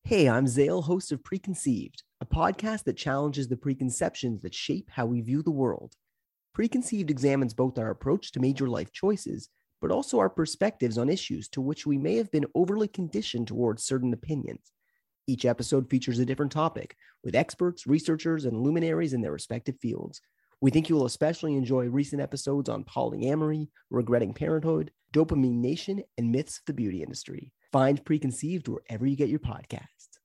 Hey, I'm Zale, host of Preconceived, a podcast that challenges the preconceptions that shape how we view the world. Preconceived examines both our approach to major life choices, but also our perspectives on issues to which we may have been overly conditioned towards certain opinions. Each episode features a different topic, with experts, researchers, and luminaries in their respective fields. We think you will especially enjoy recent episodes on polyamory, regretting parenthood, Dopamine Nation, and myths of the beauty industry. Find Preconceived wherever you get your podcasts.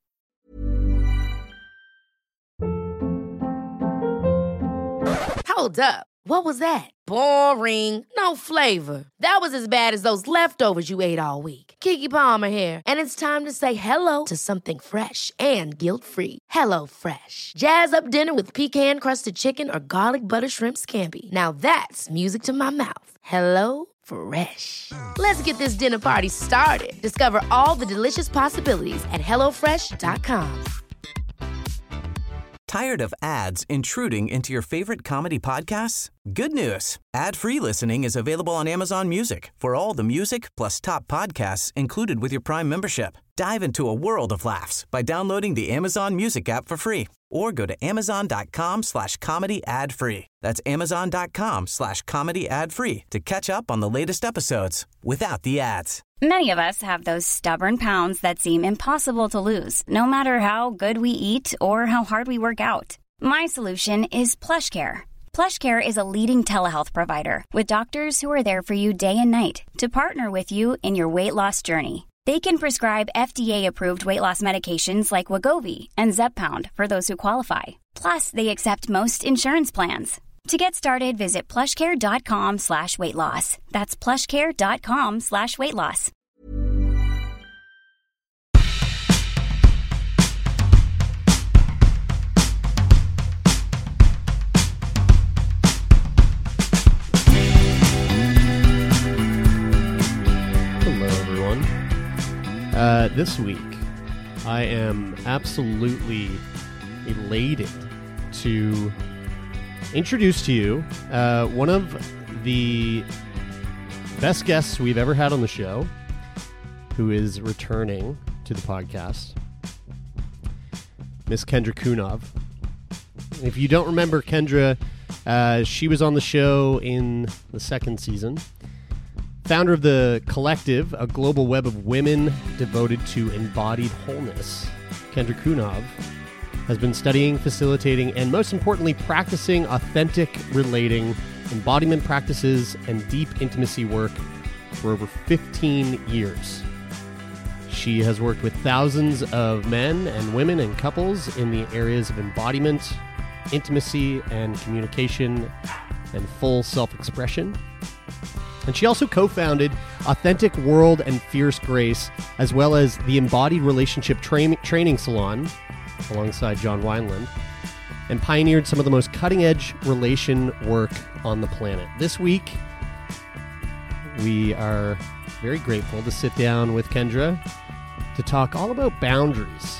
Hold up. What was that? Boring. No flavor. That was as bad as those leftovers you ate all week. Keke Palmer here, and it's time to say hello to something fresh and guilt-free. Hello Fresh. Jazz up dinner with pecan-crusted chicken or garlic butter shrimp scampi. Now that's music to my mouth. Hello Fresh. Let's get this dinner party started. Discover all the delicious possibilities at HelloFresh.com. Tired of ads intruding into your favorite comedy podcasts? Good news. Ad-free listening is available on Amazon Music for all the music plus top podcasts included with your Prime membership. Dive into a world of laughs by downloading the Amazon Music app for free or go to amazon.com/comedy ad-free. That's amazon.com/comedy ad-free to catch up on the latest episodes without the ads. Many of us have those stubborn pounds that seem impossible to lose, no matter how good we eat or how hard we work out. My solution is PlushCare. PlushCare is a leading telehealth provider with doctors who are there for you day and night to partner with you in your weight loss journey. They can prescribe FDA-approved weight loss medications like Wegovy and Zepbound for those who qualify. Plus, they accept most insurance plans. To get started, visit plushcare.com/weightloss. That's plushcare.com/weightloss. Hello, everyone. This week, I am absolutely elated to introduce to you one of the best guests we've ever had on the show, who is returning to the podcast, Miss Kendra Kunov. If you don't remember Kendra, she was on the show in the second season. Founder of The Collective, a global web of women devoted to embodied wholeness, Kendra Kunov has been studying, facilitating, and most importantly, practicing authentic relating, embodiment practices, and deep intimacy work for over 15 years. She has worked with thousands of men and women and couples in the areas of embodiment, intimacy, and communication, and full self-expression. And she also co-founded Authentic World and Fierce Grace, as well as the Embodied Relationship Training Salon, alongside John Wineland, and pioneered some of the most cutting-edge relation work on the planet. This week, we are very grateful to sit down with Kendra to talk all about boundaries.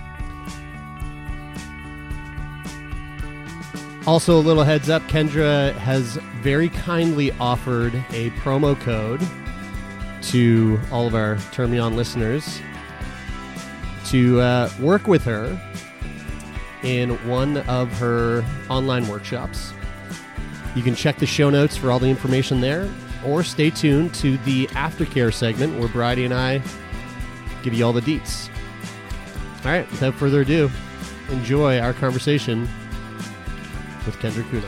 Also, a little heads up, Kendra has very kindly offered a promo code to all of our Turn Me On listeners to work with her in one of her online workshops. You can check the show notes for all the information there, or stay tuned to the aftercare segment where Bridie and I give you all the deets. All right, without further ado, enjoy our conversation with Kendra Kunov.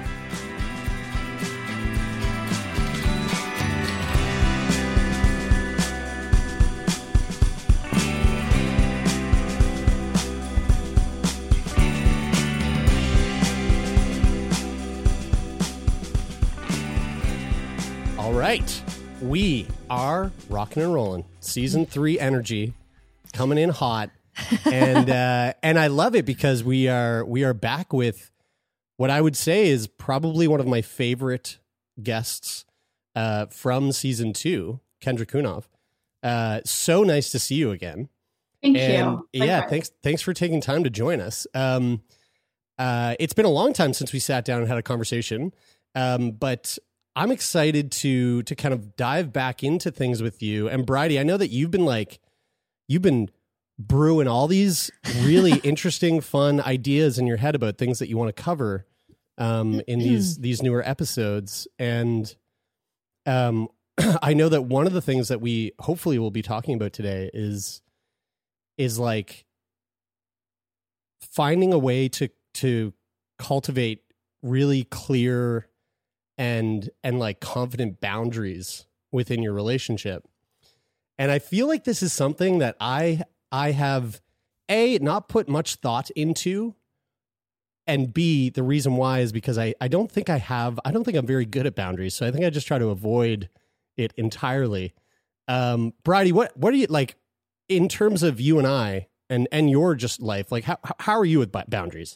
All right, we are rocking and rolling. Season 3 energy coming in hot, and I love it because we are back with what I would say is probably one of my favorite guests from season 2, Kendra Kunov. So nice to see you again. Thank you. Yeah, thanks for taking time to join us. It's been a long time since we sat down and had a conversation, but I'm excited to kind of dive back into things with you. And Bridie, I know that you've been brewing all these really interesting, fun ideas in your head about things that you want to cover in these newer episodes. And I know that one of the things that we hopefully will be talking about today is like finding a way to cultivate really clear and like confident boundaries within your relationship. And I feel like this is something that I have not put much thought into, and B, the reason why is because I don't think I'm very good at boundaries. So I think I just try to avoid it entirely. Bridie, what are you like in terms of you and I and your just life? Like how are you with boundaries?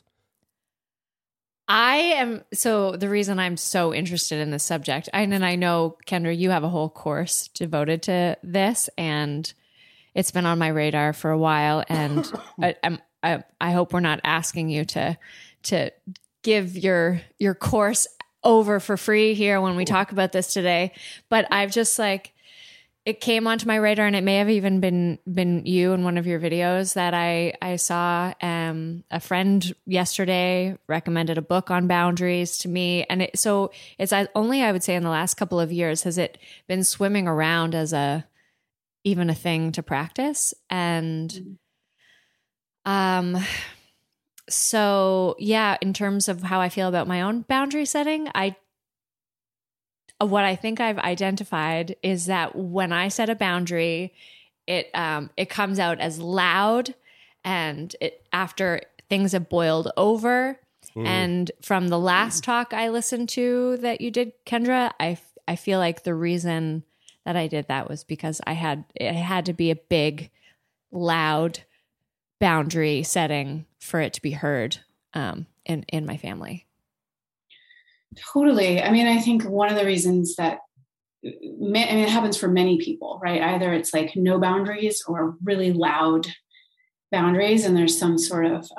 So the reason I'm so interested in this subject, and I know, Kendra, you have a whole course devoted to this, and it's been on my radar for a while. And I hope we're not asking you to give your course over for free here when we talk about this today. But I've just like, it came onto my radar, and it may have even been you in one of your videos that I saw. A friend yesterday recommended a book on boundaries to me, and it's only, I would say, in the last couple of years has it been swimming around as even a thing to practice. And so yeah, in terms of how I feel about my own boundary setting, what I think I've identified is that when I set a boundary, it comes out as loud, and after things have boiled over. And from the last talk I listened to that you did, Kendra, I feel like the reason that I did that was because it had to be a big, loud boundary setting for it to be heard in my family. Totally. I mean, I think one of the reasons that, it happens for many people, right? Either it's like no boundaries or really loud boundaries, and there's some sort of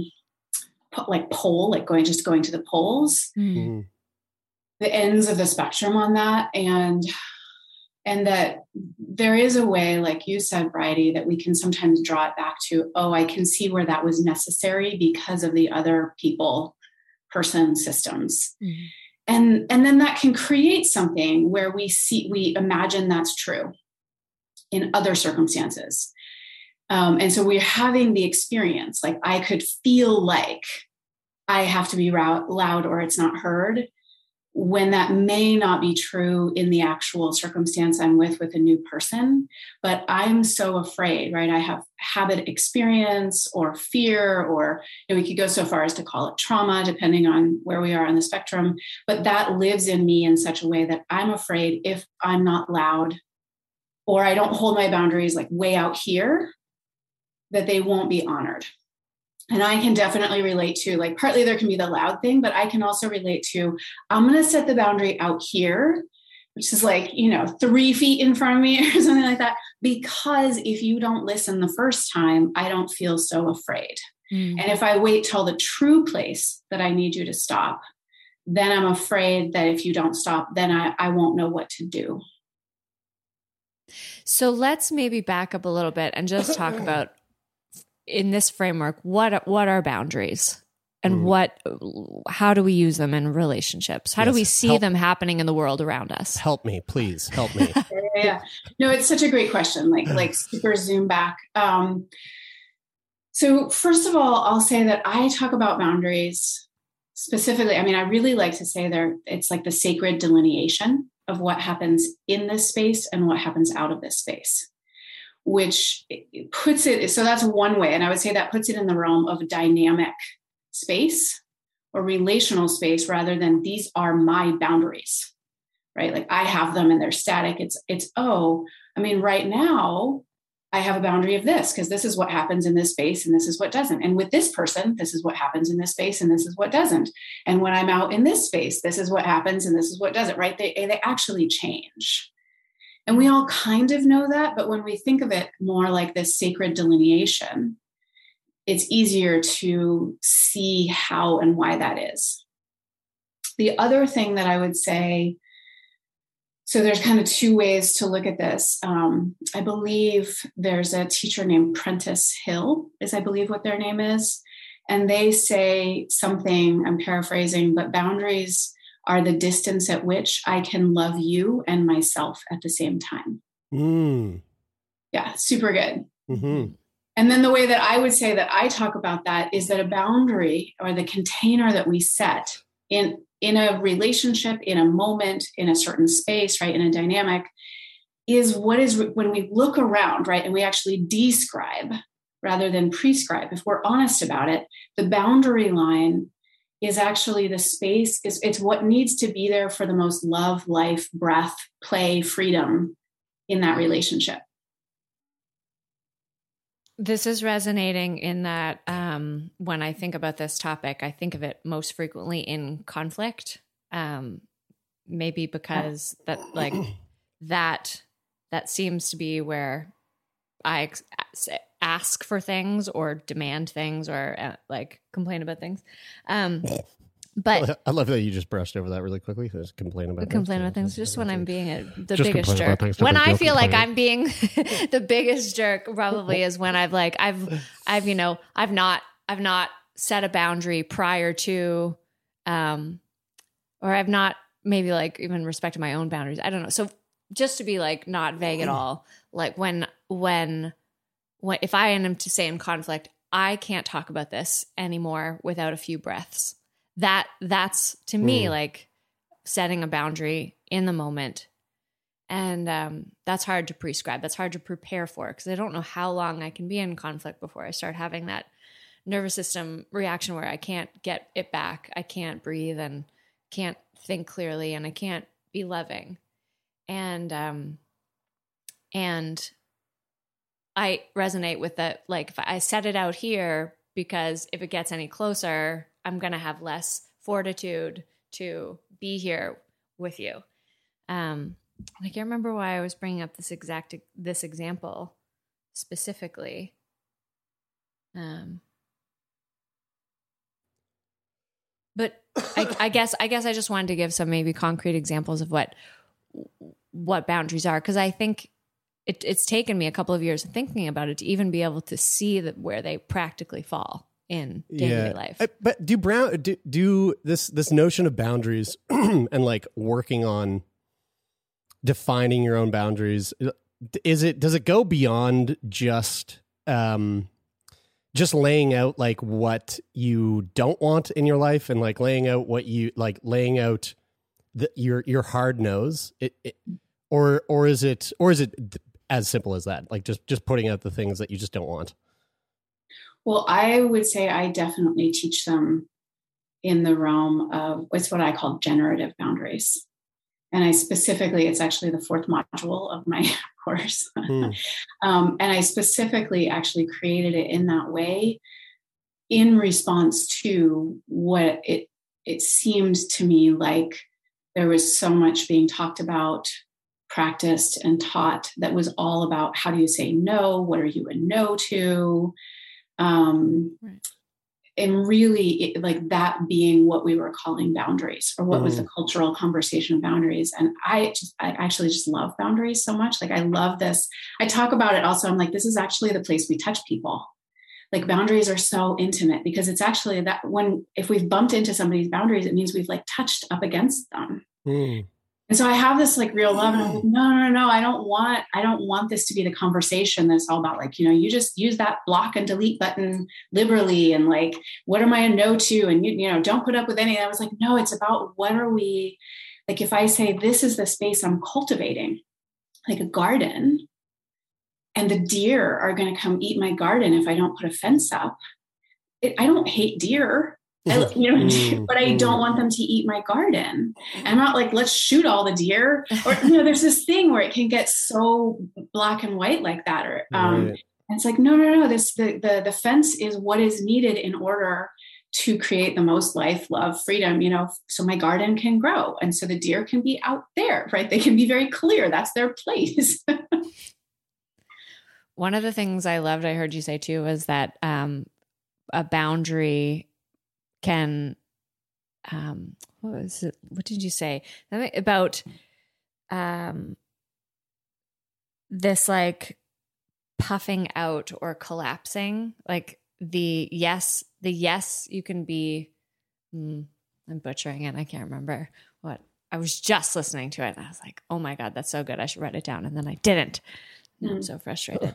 like pole, like going to the poles, the ends of the spectrum on that, and that there is a way, like you said, Bridie, that we can sometimes draw it back to, I can see where that was necessary because of the other person systems. And then that can create something where we imagine that's true in other circumstances. And so we're having the experience, like I could feel like I have to be loud or it's not heard, when that may not be true in the actual circumstance I'm with a new person. But I'm so afraid, right? I have habit experience or fear, or we could go so far as to call it trauma, depending on where we are on the spectrum. But that lives in me in such a way that I'm afraid if I'm not loud or I don't hold my boundaries like way out here, that they won't be honored. And I can definitely relate to, like, partly there can be the loud thing, but I can also relate to, I'm going to set the boundary out here, which is like, 3 feet in front of me or something like that. Because if you don't listen the first time, I don't feel so afraid. And if I wait till the true place that I need you to stop, then I'm afraid that if you don't stop, then I won't know what to do. So let's maybe back up a little bit and just talk about, in this framework, what are boundaries, and how do we use them in relationships? How do we see them happening in the world around us? Help me, please. Help me. Yeah. No, it's such a great question. Like super zoom back. So first of all, I'll say that I talk about boundaries specifically. I really like to say it's like the sacred delineation of what happens in this space and what happens out of this space, which puts it, so that's one way. And I would say that puts it in the realm of dynamic space or relational space, rather than these are my boundaries, right? Like I have them and they're static. Right now I have a boundary of this because this is what happens in this space and this is what doesn't. And with this person, this is what happens in this space and this is what doesn't. And when I'm out in this space, this is what happens and this is what doesn't, right? They actually change. And we all kind of know that, but when we think of it more like this sacred delineation, it's easier to see how and why that is. The other thing that I would say So there's kind of two ways to look at this. I believe there's a teacher named Prentice Hill, is I believe what their name is. And they say something, I'm paraphrasing, but boundaries are the distance at which I can love you and myself at the same time. Yeah, super good. Mm-hmm. And then the way that I would say that I talk about that is that a boundary, or the container that we set in a relationship, in a moment, in a certain space, right, in a dynamic, is what is when we look around, right, and we actually describe rather than prescribe. If we're honest about it, the boundary line is actually the space, it's what needs to be there for the most love, life, breath, play, freedom in that relationship. This is resonating in that when I think about this topic, I think of it most frequently in conflict. Maybe because that seems to be where I ask for things or demand things or complain about things. But I love that you just brushed over that really quickly. Just complain about things. Just when I'm being the biggest jerk. When I feel like I'm being the biggest jerk, probably is when I've not set a boundary prior to, or I've not maybe even respected my own boundaries. I don't know. So just to be not vague at all, when if I am to say in conflict, I can't talk about this anymore without a few breaths. That's to me setting a boundary in the moment. And that's hard to prescribe. That's hard to prepare for, because I don't know how long I can be in conflict before I start having that nervous system reaction where I can't get it back. I can't breathe and can't think clearly, and I can't be loving. And I resonate with that. If I set it out here, because if it gets any closer, I'm going to have less fortitude to be here with you. I can't remember why I was bringing up this example specifically. But I guess I just wanted to give some maybe concrete examples of what boundaries are, because I think it's taken me a couple of years thinking about it to even be able to see where they practically fall in daily life. But do this notion of boundaries and working on defining your own boundaries, does it go beyond just laying out what you don't want in your life and laying out what you laying out your hard nose, or is it as simple as that, just putting out the things that you just don't want? Well, I would say I definitely teach them in the realm of what's what I call generative boundaries. And it's actually the fourth module of my course. And I specifically actually created it in that way in response to what it seemed to me like there was so much being talked about, practiced, and taught that was all about how do you say no? What are you a no to? Right. And really that being what we were calling boundaries, or what was the cultural conversation of boundaries. And I actually just love boundaries so much. I love this. I talk about it also. I'm this is actually the place we touch people. Boundaries are so intimate, because it's actually that if we've bumped into somebody's boundaries, it means we've touched up against them. And so I have this real love, and I'm no, I don't want this to be the conversation that's all about you just use that block and delete button liberally, and what am I a no to, and you don't put up with any. I was no, it's about what are we, if I say this is the space I'm cultivating, a garden, and the deer are going to come eat my garden if I don't put a fence up. I don't hate deer. But I don't want them to eat my garden. I'm not let's shoot all the deer, or there's this thing where it can get so black and white like that, or and it's no. This the fence is what is needed in order to create the most life, love, freedom. So my garden can grow, and so the deer can be out there, right? They can be very clear. That's their place. One of the things I loved, I heard you say too, was that a boundary can what did you say about this like puffing out or collapsing, like the yes you can be, I'm butchering it. I can't remember what. I was just listening to it and I was like, oh my God, that's so good. I should write it down. And then I didn't. Now I'm so frustrated.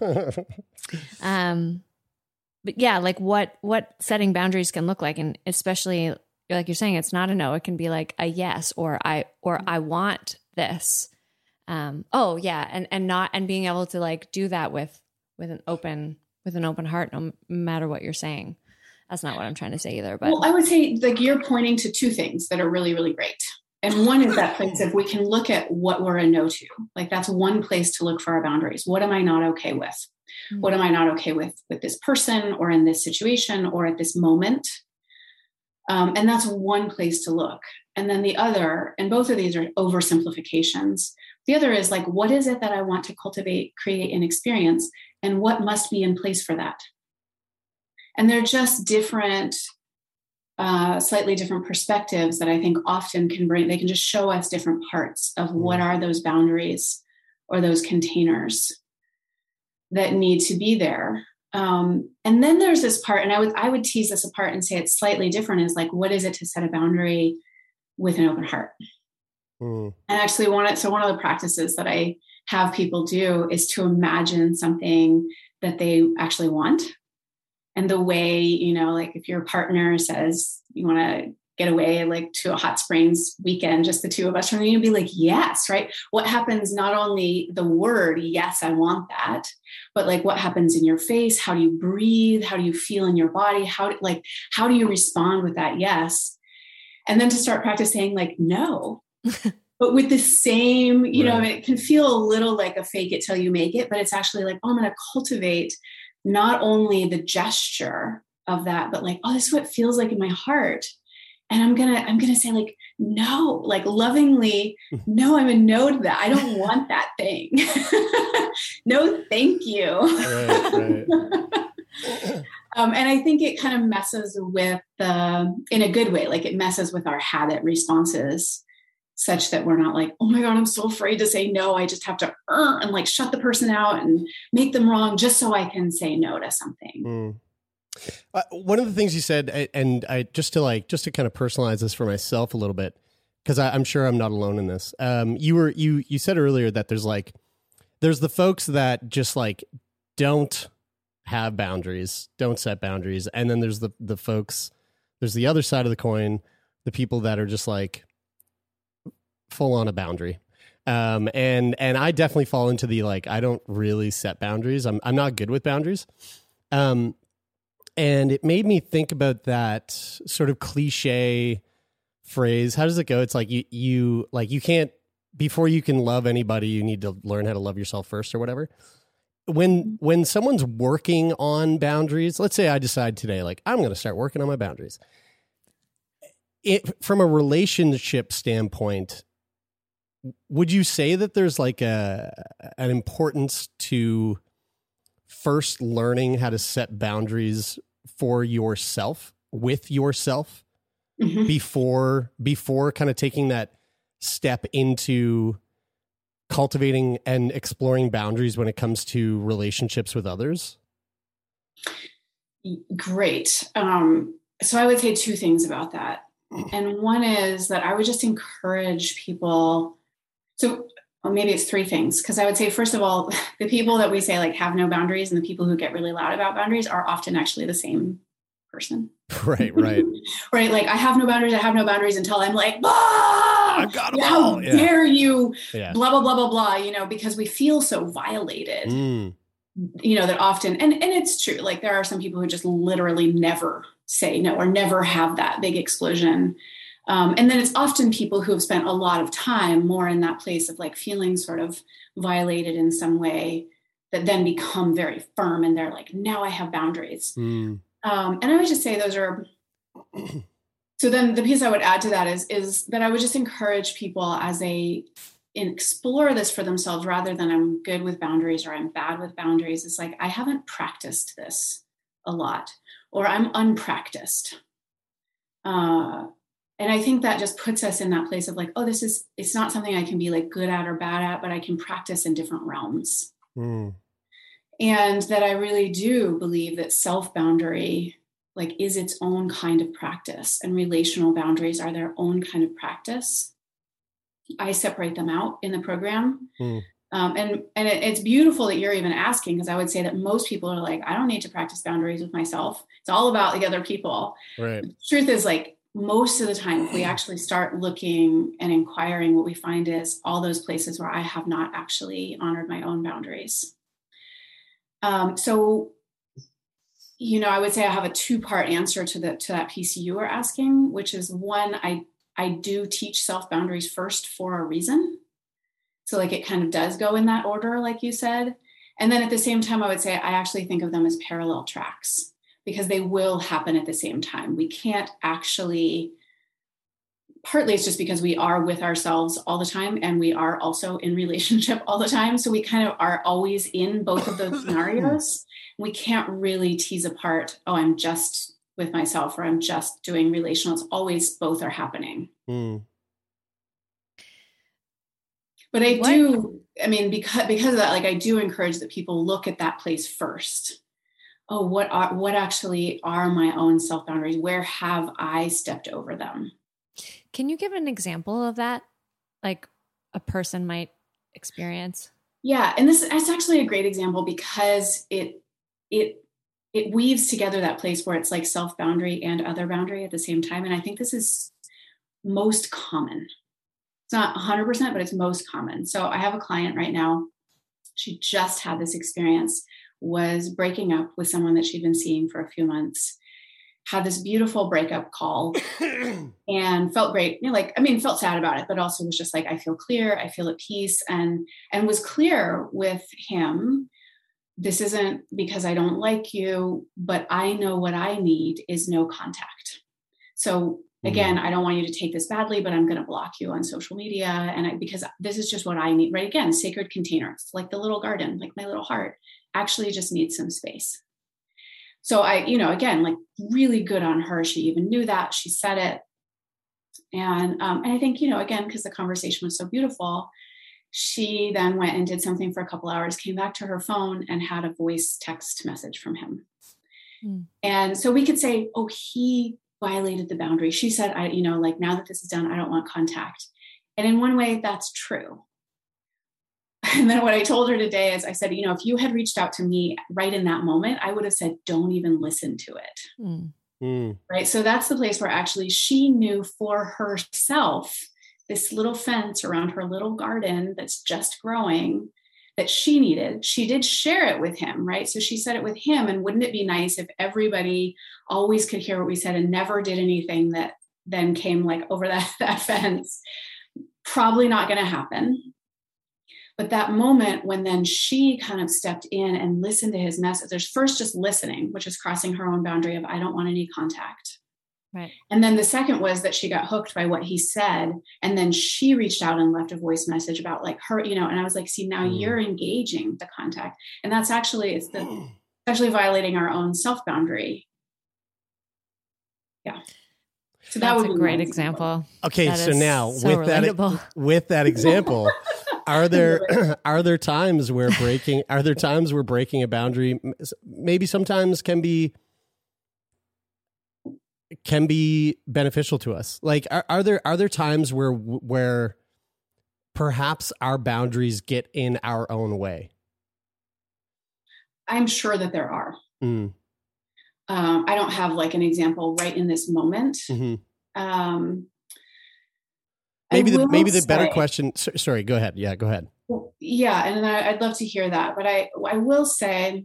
But yeah, like what setting boundaries can look like. And especially like you're saying, it's not a no, it can be like a yes, or I want this. Oh yeah. And being able to like do that with an open heart, no matter what you're saying. That's not what I'm trying to say either. But well, I would say like you're pointing to two things that are really, really great. And one is that place of we can look at what we're a no to. Like that's one place to look for our boundaries. What am I not okay with? Mm-hmm. What am I not okay with this person or in this situation or at this moment? And that's one place to look. And then the other, and both of these are oversimplifications. The other is like, what is it that I want to cultivate, create, and experience? And what must be in place for that? And they're just different, slightly different perspectives that I think often they can just show us different parts of what are those boundaries or those containers that need to be there. And then there's this part, and I would tease this apart and say it's slightly different, is like, what is it to set a boundary with an open heart? And actually one of the practices that I have people do is to imagine something that they actually want. And the way, like if your partner says you want to get away like to a hot springs weekend, just the two of us, you're going to be like, yes, right? What happens, not only the word, yes, I want that, but like what happens in your face? How do you breathe? How do you feel in your body? How do you respond with that yes? And then to start practicing like, no, but with the same, it can feel a little like a fake it till you make it, but it's actually like, oh, I'm going to cultivate not only the gesture of that, but like, oh, this is what it feels like in my heart. And I'm going to say like, no, like lovingly, no, I'm a no to that. I don't want that thing. No, thank you. Right. And I think it kind of messes with in a good way, like it messes with our habit responses such that we're not like, oh my God, I'm so afraid to say no. I just have to and like shut the person out and make them wrong just so I can say no to something. One of the things you said, and I just to kind of personalize this for myself a little bit, because I'm sure I'm not alone in this. You said earlier that there's the folks that just like don't have boundaries, don't set boundaries, and then there's the folks. There's the other side of the coin, the people that are just like full on a boundary. And I definitely fall into the like, I don't really set boundaries. I'm not good with boundaries. And it made me think about that sort of cliche phrase. How does it go? It's like you can't, before you can love anybody, you need to learn how to love yourself first or whatever. When someone's working on boundaries, let's say I decide today, like I'm going to start working on my boundaries. From a relationship standpoint, would you say that there's like an importance to first learning how to set boundaries for yourself, with yourself, before kind of taking that step into cultivating and exploring boundaries when it comes to relationships with others? Great. So I would say two things about that. And one is that I would just encourage people. So maybe it's three things, because I would say, first of all, the people that we say like have no boundaries and the people who get really loud about boundaries are often actually the same person. Right. Right. Like I have no boundaries until I'm like, I've got them all. How dare you, blah, blah, blah, blah, blah, because we feel so violated, that often, and it's true. Like there are some people who just literally never say no or never have that big explosion. And then it's often people who have spent a lot of time more in that place of like feeling sort of violated in some way that then become very firm. And they're like, now I have boundaries. And I would just say those are, so then the piece I would add to that is that I would just encourage people as they explore this for themselves, rather than I'm good with boundaries or I'm bad with boundaries. It's like, I haven't practiced this a lot, or I'm unpracticed. And I think that just puts us in that place of like, oh, it's not something I can be like good at or bad at, but I can practice in different realms. And that I really do believe that self-boundary like is its own kind of practice, and relational boundaries are their own kind of practice. I separate them out in the program. And it's beautiful that you're even asking, because I would say that most people are like, I don't need to practice boundaries with myself. It's all about the other people. Right. The truth is, like, most of the time, if we actually start looking and inquiring, what we find is all those places where I have not actually honored my own boundaries. So, you know, I would say I have a two-part answer to that piece you were asking, which is one, I do teach self-boundaries first for a reason. So like it kind of does go in that order, like you said. And then at the same time, I would say I actually think of them as parallel tracks, because they will happen at the same time. We can't actually, partly it's just because we are with ourselves all the time and we are also in relationship all the time. So we kind of are always in both of those scenarios. We can't really tease apart, oh, I'm just with myself or I'm just doing relational. It's always both are happening. But I do, I mean, because of that, like I do encourage that people look at that place first. Oh, what actually are my own self-boundaries? Where have I stepped over them? Can you give an example of that? Like a person might experience? Yeah. And it's actually a great example because it weaves together that place where it's like self-boundary and other boundary at the same time. And I think this is most common. It's not 100%, but it's most common. So I have a client right now. She just had this experience, was breaking up with someone that she'd been seeing for a few months, had this beautiful breakup call and felt great. You know, like, I mean, felt sad about it, but also was just like, I feel clear. I feel at peace, and was clear with him. This isn't because I don't like you, but I know what I need is no contact. So again, I don't want you to take this badly, but I'm going to block you on social media. And because this is just what I need, right? Again, sacred containers, like the little garden, like my little heart actually just needs some space. So I, you know, again, like really good on her. She even knew that. She said it. And I think, you know, again, because the conversation was so beautiful, she then went and did something for a couple hours, came back to her phone and had a voice text message from him. And so we could say, oh, he violated the boundary. She said, you know, like now that this is done, I don't want contact. And in one way that's true. And then what I told her today is I said, you know, if you had reached out to me right in that moment, I would have said, don't even listen to it. Right. So that's the place where actually she knew for herself, this little fence around her little garden that's just growing, that she needed. She did share it with him, right? So she said it with him. And wouldn't it be nice if everybody always could hear what we said and never did anything that then came like over that fence? Probably not going to happen. But that moment when then she kind of stepped in and listened to his message, there's first just listening, which is crossing her own boundary of, I don't want any contact. Right. And then the second was that she got hooked by what he said. And then she reached out and left a voice message about like her, you know, and I was like, see, now you're engaging the contact. And that's actually, it's actually violating our own self-boundary. Yeah. So that's a great example. Okay. That so now so with that example, are there times where breaking a boundary maybe sometimes can be beneficial to us? Like, are there times where perhaps our boundaries get in our own way? I'm sure that there are. I don't have like an example right in this moment. Maybe the better question. Sorry, go ahead. Yeah, go ahead. Yeah, and I'd love to hear that. But I will say,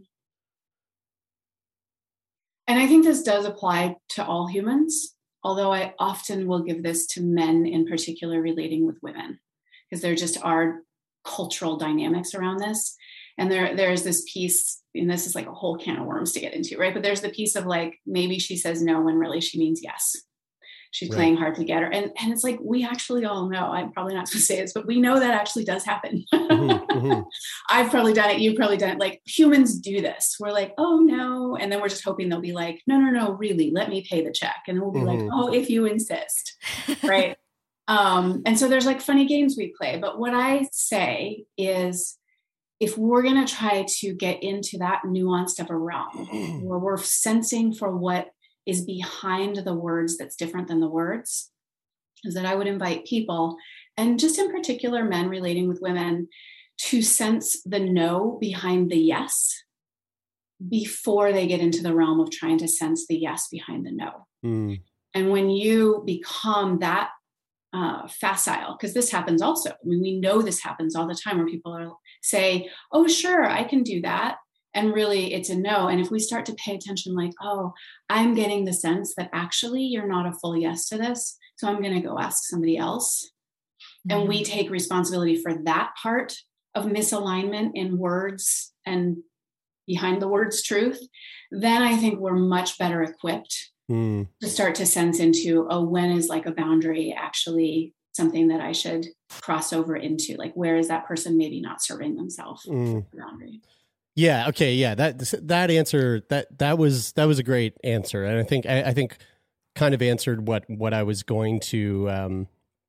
and I think this does apply to all humans, although I often will give this to men in particular relating with women, because there just are cultural dynamics around this. And there's this piece, and this is like a whole can of worms to get into, right? But there's the piece of like, maybe she says no when really she means yes. she's playing hard to get her. And it's like, we actually all know, I'm probably not supposed to say this, but we know that actually does happen. I've probably done it. You've probably done it. Like, humans do this. We're like, oh no. And then we're just hoping they'll be like, no, really, let me pay the check. And we'll be like, oh, if you insist. Right. And so there's like funny games we play. But what I say is, if we're going to try to get into that nuanced of a realm where we're sensing for what is behind the words that's different than the words, is that I would invite people, and just in particular men relating with women, to sense the no behind the yes before they get into the realm of trying to sense the yes behind the no. And when you become that facile, because this happens also. I mean, we know this happens all the time, where people say, oh, sure, I can do that. And really it's a no. And if we start to pay attention, like, oh, I'm getting the sense that actually you're not a full yes to this, so I'm going to go ask somebody else. And we take responsibility for that part of misalignment in words and behind the words truth, then I think we're much better equipped to start to sense into, oh, when is like a boundary actually something that I should cross over into? Like, where is that person maybe not serving themselves for the boundary? Yeah. Okay. Yeah. That answer, that was a great answer. And I think kind of answered what I was going to,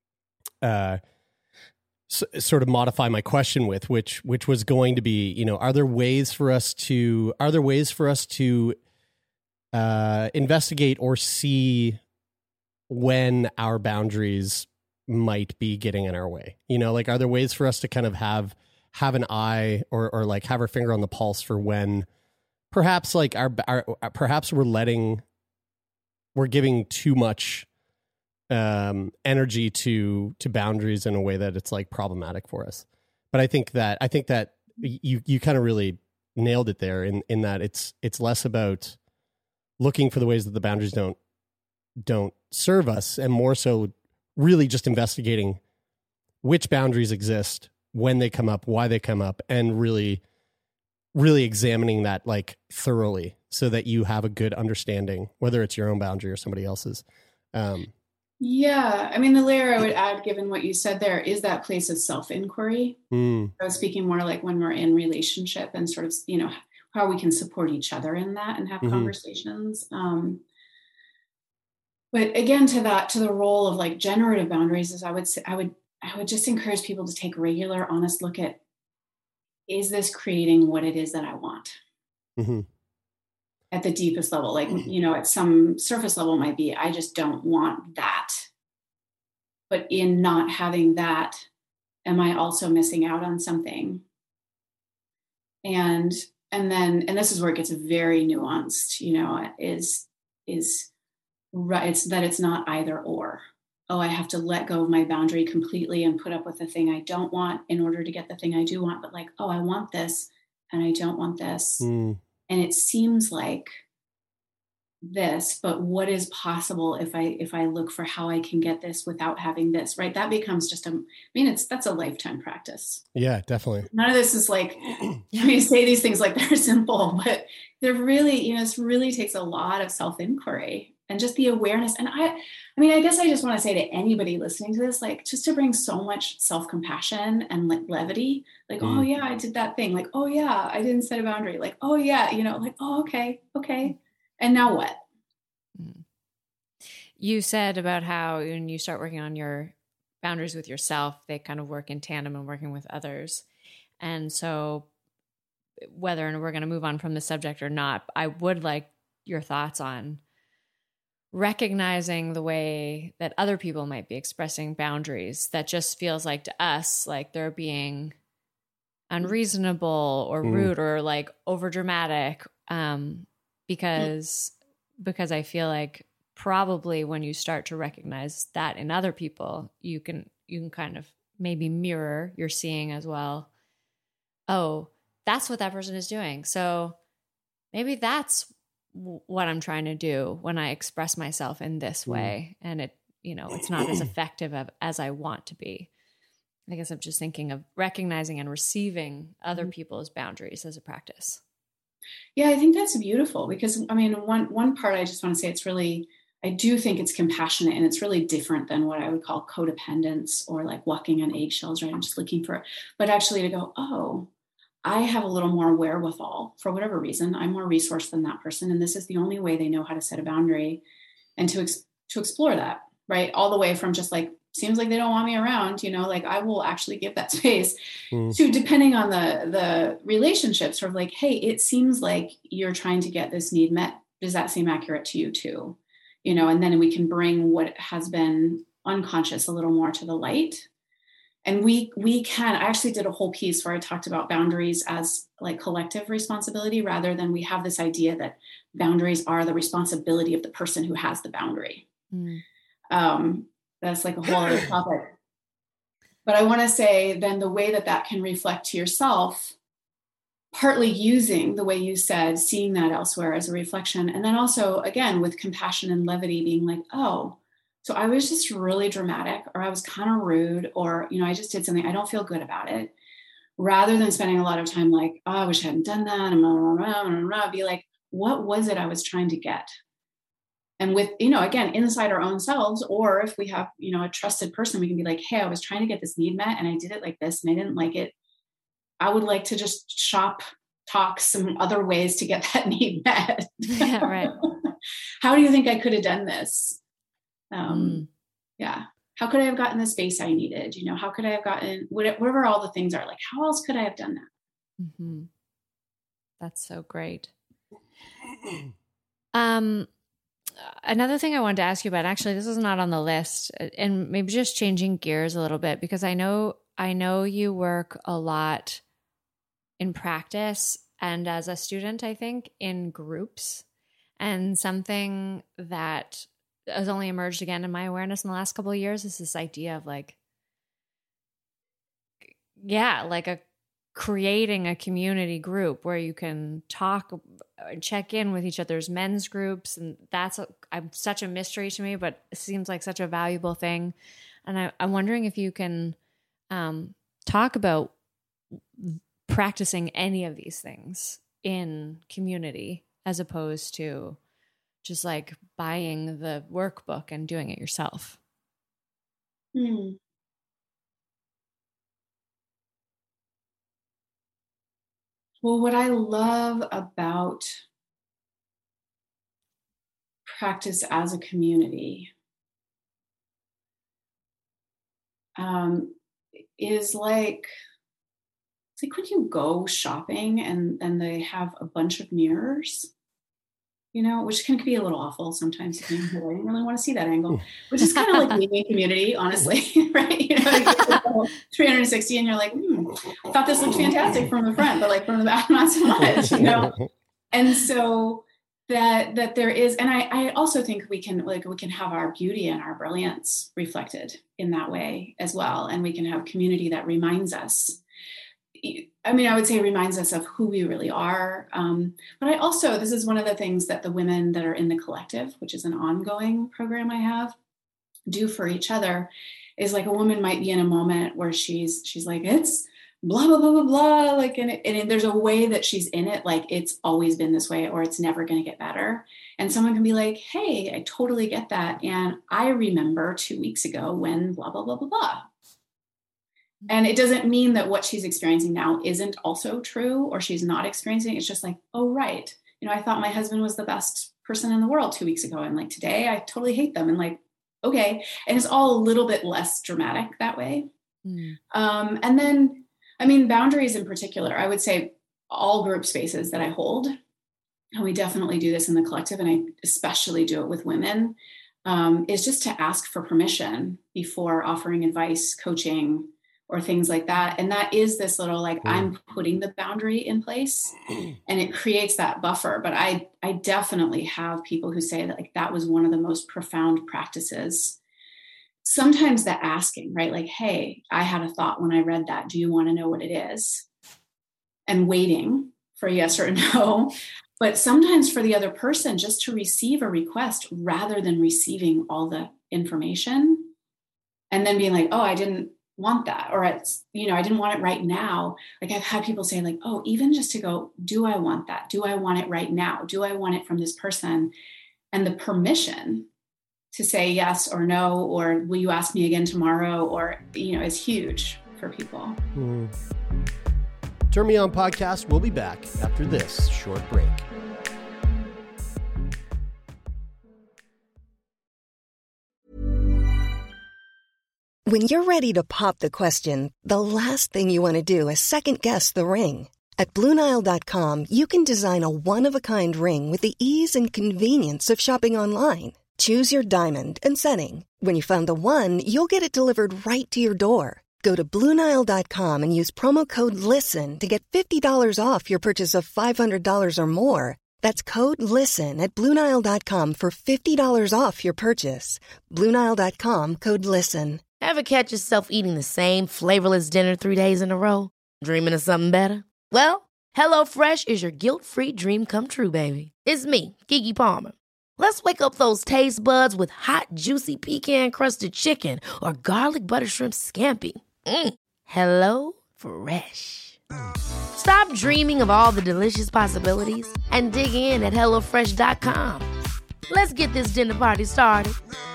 sort of modify my question with, which was going to be, you know, are there ways for us to investigate or see when our boundaries might be getting in our way? You know, like, are there ways for us to kind of have an eye or like have our finger on the pulse for when perhaps like perhaps we're giving too much energy to boundaries in a way that it's like problematic for us? But I think that you kind of really nailed it there in that it's less about looking for the ways that the boundaries don't serve us, and more so really just investigating which boundaries exist, when they come up, why they come up, and really examining that like thoroughly, so that you have a good understanding, whether it's your own boundary or somebody else's. Yeah. I mean, the layer I would add, given what you said there, is that place of self-inquiry. I was speaking more like when we're in relationship and sort of, you know, how we can support each other in that and have conversations. But again, to the role of like generative boundaries, is I would just encourage people to take regular, honest look at, is this creating what it is that I want? At the deepest level, like, you know, at some surface level might be, I just don't want that. But in not having that, am I also missing out on something? And this is where it gets very nuanced, you know, is right. It's that it's not either or. Oh, I have to let go of my boundary completely and put up with the thing I don't want in order to get the thing I do want. But like, oh, I want this and I don't want this. And it seems like this, but what is possible if I look for how I can get this without having this, right? That becomes just that's a lifetime practice. Yeah, definitely. None of this is like, you say these things like they're simple, but they're really, you know, this really takes a lot of self-inquiry and just the awareness. And I guess I just want to say to anybody listening to this, like, just to bring so much self-compassion and like levity, like, oh yeah, I did that thing. Like, oh yeah, I didn't set a boundary. Like, oh yeah, you know, like, oh, okay. And now what? You said about how when you start working on your boundaries with yourself, they kind of work in tandem and working with others. And so whether we're going to move on from the subject or not, I would like your thoughts on recognizing the way that other people might be expressing boundaries that just feels like to us, like they're being unreasonable or rude or like over dramatic. Because I feel like probably when you start to recognize that in other people, you can kind of maybe mirror, you're seeing as well, oh, that's what that person is doing. So maybe that's what I'm trying to do when I express myself in this way. And it, you know, it's not as effective as I want to be. I guess I'm just thinking of recognizing and receiving other people's boundaries as a practice. Yeah, I think that's beautiful because, I mean, one part I just want to say it's really I do think it's compassionate, and it's really different than what I would call codependence or like walking on eggshells, right? I'm just looking for, but actually to go, oh, I have a little more wherewithal for whatever reason. I'm more resourced than that person. And this is the only way they know how to set a boundary, and to explore that, right? All the way from just like, seems like they don't want me around, like I will actually give that space to, depending on the relationship, sort of like, hey, it seems like you're trying to get this need met. Does that seem accurate to you too? And then we can bring what has been unconscious a little more to the light. And I actually did a whole piece where I talked about boundaries as like collective responsibility, rather than we have this idea that boundaries are the responsibility of the person who has the boundary. That's like a whole other topic. But I want to say then the way that can reflect to yourself, partly using the way you said, seeing that elsewhere as a reflection. And then also, again, with compassion and levity, being like, oh, so I was just really dramatic, or I was kind of rude, or, I just did something, I don't feel good about it. Rather than spending a lot of time like, oh, I wish I hadn't done that, and blah, blah, blah, blah, blah, be like, what was it I was trying to get? And with, again, inside our own selves, or if we have, a trusted person, we can be like, hey, I was trying to get this need met and I did it like this and I didn't like it. I would like to just talk some other ways to get that need met. Yeah, right. How do you think I could have done this? Yeah. How could I have gotten the space I needed? How could I have gotten whatever all the things are, like, how else could I have done that? Mm-hmm. That's so great. Another thing I wanted to ask you about, actually, this is not on the list, and maybe just changing gears a little bit, because I know you work a lot in practice and as a student, I think, in groups. And something that has only emerged again in my awareness in the last couple of years is this idea of creating a community group where you can talk and check in with each other's men's groups. And that's such a mystery to me, but it seems like such a valuable thing. And I'm wondering if you can talk about practicing any of these things in community, as opposed to just like buying the workbook and doing it yourself. Well, what I love about practice as a community is like, it's like when you go shopping and they have a bunch of mirrors, which can be a little awful sometimes. I didn't really want to see that angle, which is kind of like being in community, honestly, right? 360 and you're like, I thought this looked fantastic from the front, but like from the back, not so much, And so that there is, and I also think we can have our beauty and our brilliance reflected in that way as well. And we can have community that reminds us. I would say reminds us of who we really are. But I also, this is one of the things that the women that are in the collective, which is an ongoing program I have, do for each other, is like a woman might be in a moment where she's like, it's blah, blah, blah, blah, blah. Like, and there's a way that she's in it. Like it's always been this way, or it's never going to get better. And someone can be like, hey, I totally get that. And I remember 2 weeks ago when blah, blah, blah, blah, blah. And it doesn't mean that what she's experiencing now isn't also true, or she's not experiencing it. It's just like, oh, right. I thought my husband was the best person in the world 2 weeks ago. And like today, I totally hate them. And like, okay. And it's all a little bit less dramatic that way. And then, boundaries in particular, I would say all group spaces that I hold, and we definitely do this in the collective, and I especially do it with women, is just to ask for permission before offering advice, coaching, or things like that. And that is this little, like, I'm putting the boundary in place and it creates that buffer. But I definitely have people who say that, like, that was one of the most profound practices. Sometimes the asking, right? Like, hey, I had a thought when I read that. Do you want to know what it is? And waiting for a yes or a no. But sometimes for the other person, just to receive a request rather than receiving all the information and then being like, oh, I didn't want that, or it's, I didn't want it right now. Like I've had people say like, oh, even just to go, do I want that? Do I want it right now? Do I want it from this person? And the permission to say yes or no, or will you ask me again tomorrow, or, is huge for people. Turn Me On podcast will be back after this short break. When you're ready to pop the question, the last thing you want to do is second-guess the ring. At BlueNile.com, you can design a one-of-a-kind ring with the ease and convenience of shopping online. Choose your diamond and setting. When you find the one, you'll get it delivered right to your door. Go to BlueNile.com and use promo code LISTEN to get $50 off your purchase of $500 or more. That's code LISTEN at BlueNile.com for $50 off your purchase. BlueNile.com, code LISTEN. Ever catch yourself eating the same flavorless dinner 3 days in a row? Dreaming of something better? Well, HelloFresh is your guilt-free dream come true, baby. It's me, Keke Palmer. Let's wake up those taste buds with hot, juicy pecan-crusted chicken or garlic butter shrimp scampi. Hello Fresh. Stop dreaming of all the delicious possibilities and dig in at HelloFresh.com. Let's get this dinner party started.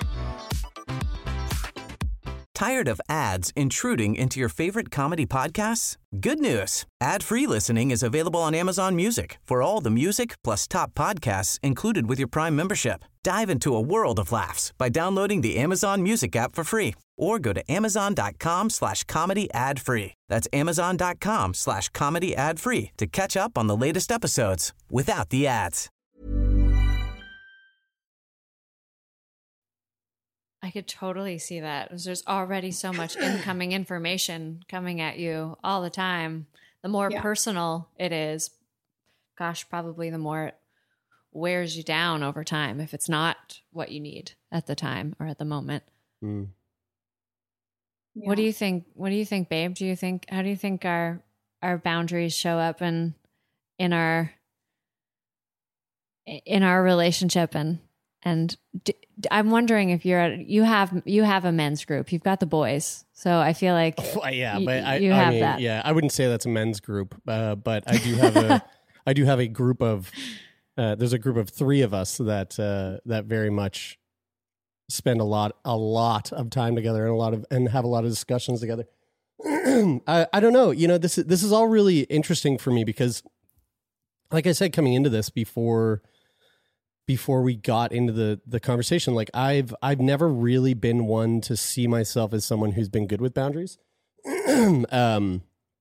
Tired of ads intruding into your favorite comedy podcasts? Good news. Ad-free listening is available on Amazon Music for all the music plus top podcasts included with your Prime membership. Dive into a world of laughs by downloading the Amazon Music app for free or go to amazon.com/comedy ad-free. That's amazon.com/comedy ad-free to catch up on the latest episodes without the ads. I could totally see that. There's already so much incoming information coming at you all the time. The more personal it is, gosh, probably the more it wears you down over time if it's not what you need at the time or at the moment. Mm. Yeah. What do you think? What do you think, babe? How do you think our boundaries show up in our relationship and I'm wondering if you have a men's group. You've got the boys, so I feel like that. Yeah, I wouldn't say that's a men's group, but I do have a group of. There's a group of 3 of us that very much spend a lot of time together and have a lot of discussions together. I don't know. This is all really interesting for me because, like I said, coming into this before we got into the conversation, like I've never really been one to see myself as someone who's been good with boundaries. And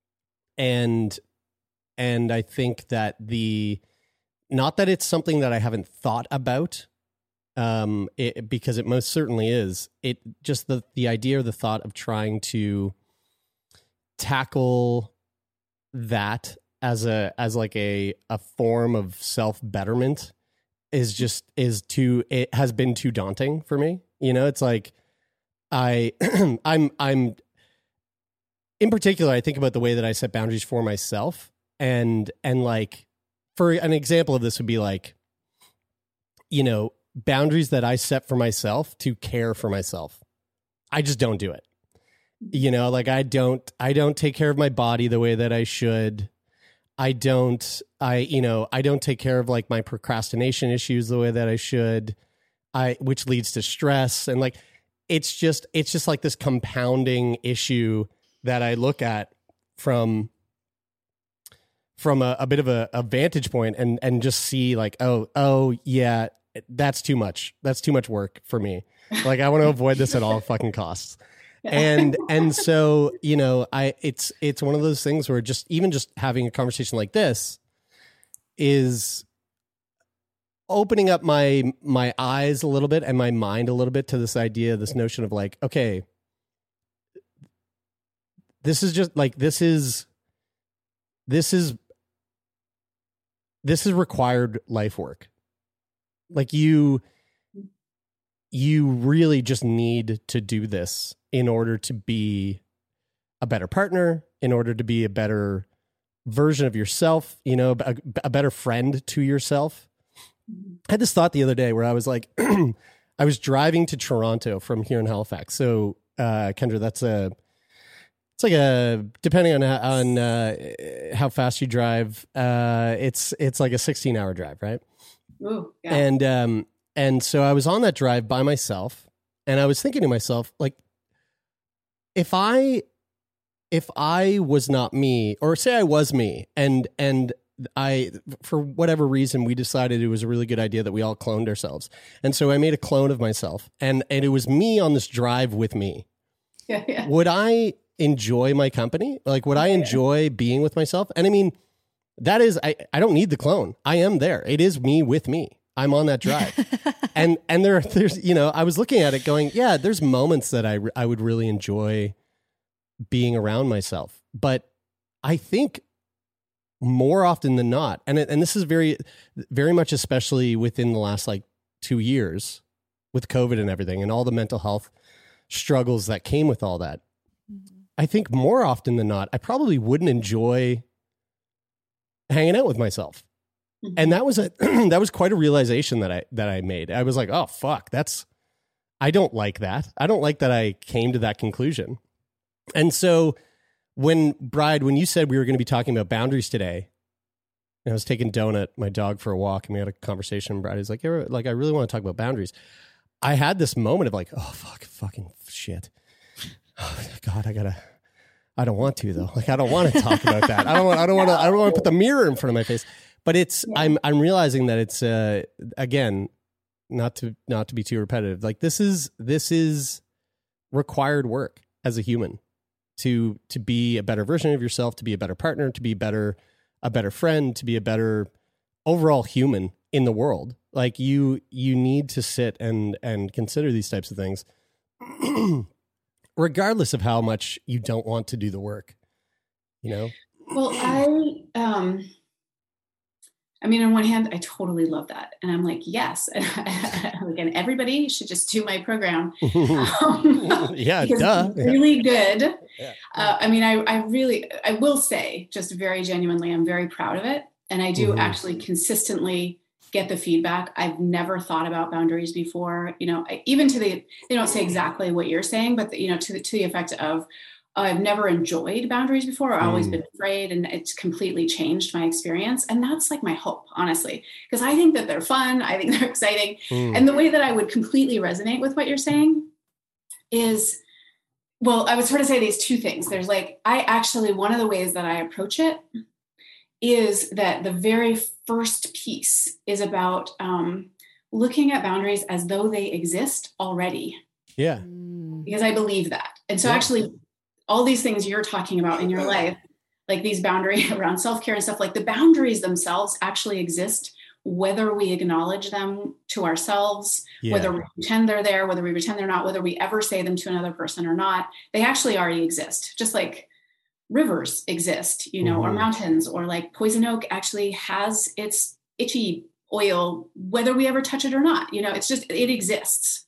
I think that not that it's something that I haven't thought about, because it most certainly is. It just the idea or the thought of trying to tackle that as a form of self-betterment it has been too daunting for me. It's like I'm in particular, I think about the way that I set boundaries for myself and like, for an example of this would be like, boundaries that I set for myself to care for myself. I just don't do it. Like I don't take care of my body the way that I should. I don't take care of like my procrastination issues the way that I should, which leads to stress. And like, it's just like this compounding issue that I look at from a bit of a vantage point and just see like, oh yeah, that's too much. That's too much work for me. Like I want to avoid this at all fucking costs. And so, it's one of those things where just having a conversation like this is opening up my eyes a little bit and my mind a little bit to this idea, this notion of like, okay, this is required life work. Like you really just need to do this in order to be a better partner, in order to be a better version of yourself, a better friend to yourself. I had this thought the other day where I was like, I was driving to Toronto from here in Halifax. So, Kendra, it's like depending on how fast you drive, it's like a 16-hour drive, right? Ooh, yeah. And And so I was on that drive by myself, and I was thinking to myself, like, if I was not me, or say I was me, and I, for whatever reason, we decided it was a really good idea that we all cloned ourselves. And so I made a clone of myself, and it was me on this drive with me. Yeah. Would I enjoy my company? Like, would I enjoy being with myself? And I mean, that is, I don't need the clone. I am there. It is me with me. I'm on that drive. and there's, you know, I was looking at it going, yeah, there's moments that I would really enjoy being around myself. But I think more often than not, and this is very, very much, especially within the last like 2 years with COVID and everything and all the mental health struggles that came with all that. I think more often than not, I probably wouldn't enjoy hanging out with myself. And that was that was quite a realization that I made. I was like, oh fuck, I don't like that. I don't like that I came to that conclusion. And so when you said we were going to be talking about boundaries today, and I was taking Donut, my dog, for a walk, and we had a conversation, and Bride was like, I really want to talk about boundaries. I had this moment of like, oh fucking shit. Oh God, I don't want to though. Like, I don't want to talk about that. I don't want to put the mirror in front of my face. But I'm realizing that it's again, not to be too repetitive. Like, this is required work as a human to be a better version of yourself, to be a better partner, to be a better friend, to be a better overall human in the world. Like, you need to sit and consider these types of things, regardless of how much you don't want to do the work, you know? Well, I mean, on one hand, I totally love that. And I'm like, yes. And everybody should just do my program. Yeah, duh. It's really good. Yeah. I mean, I will say, just very genuinely, I'm very proud of it. And I do actually consistently get the feedback. I've never thought about boundaries before, you know, even they don't say exactly what you're saying, but you know, to the effect of, I've never enjoyed boundaries before. I've always been afraid, and it's completely changed my experience. And that's like my hope, honestly, because I think that they're fun. I think they're exciting. And the way that I would completely resonate with what you're saying is, well, I would sort of say these two things. There's like, one of the ways that I approach it is that the very first piece is about looking at boundaries as though they exist already. Yeah. Because I believe that. And so actually, all these things you're talking about in your life, like these boundaries around self-care and stuff, like the boundaries themselves actually exist, whether we acknowledge them to ourselves, whether we pretend they're there, whether we pretend they're not, whether we ever say them to another person or not, they actually already exist. Just like rivers exist, you know, or mountains, or like poison oak actually has its itchy oil, whether we ever touch it or not, you know, it exists.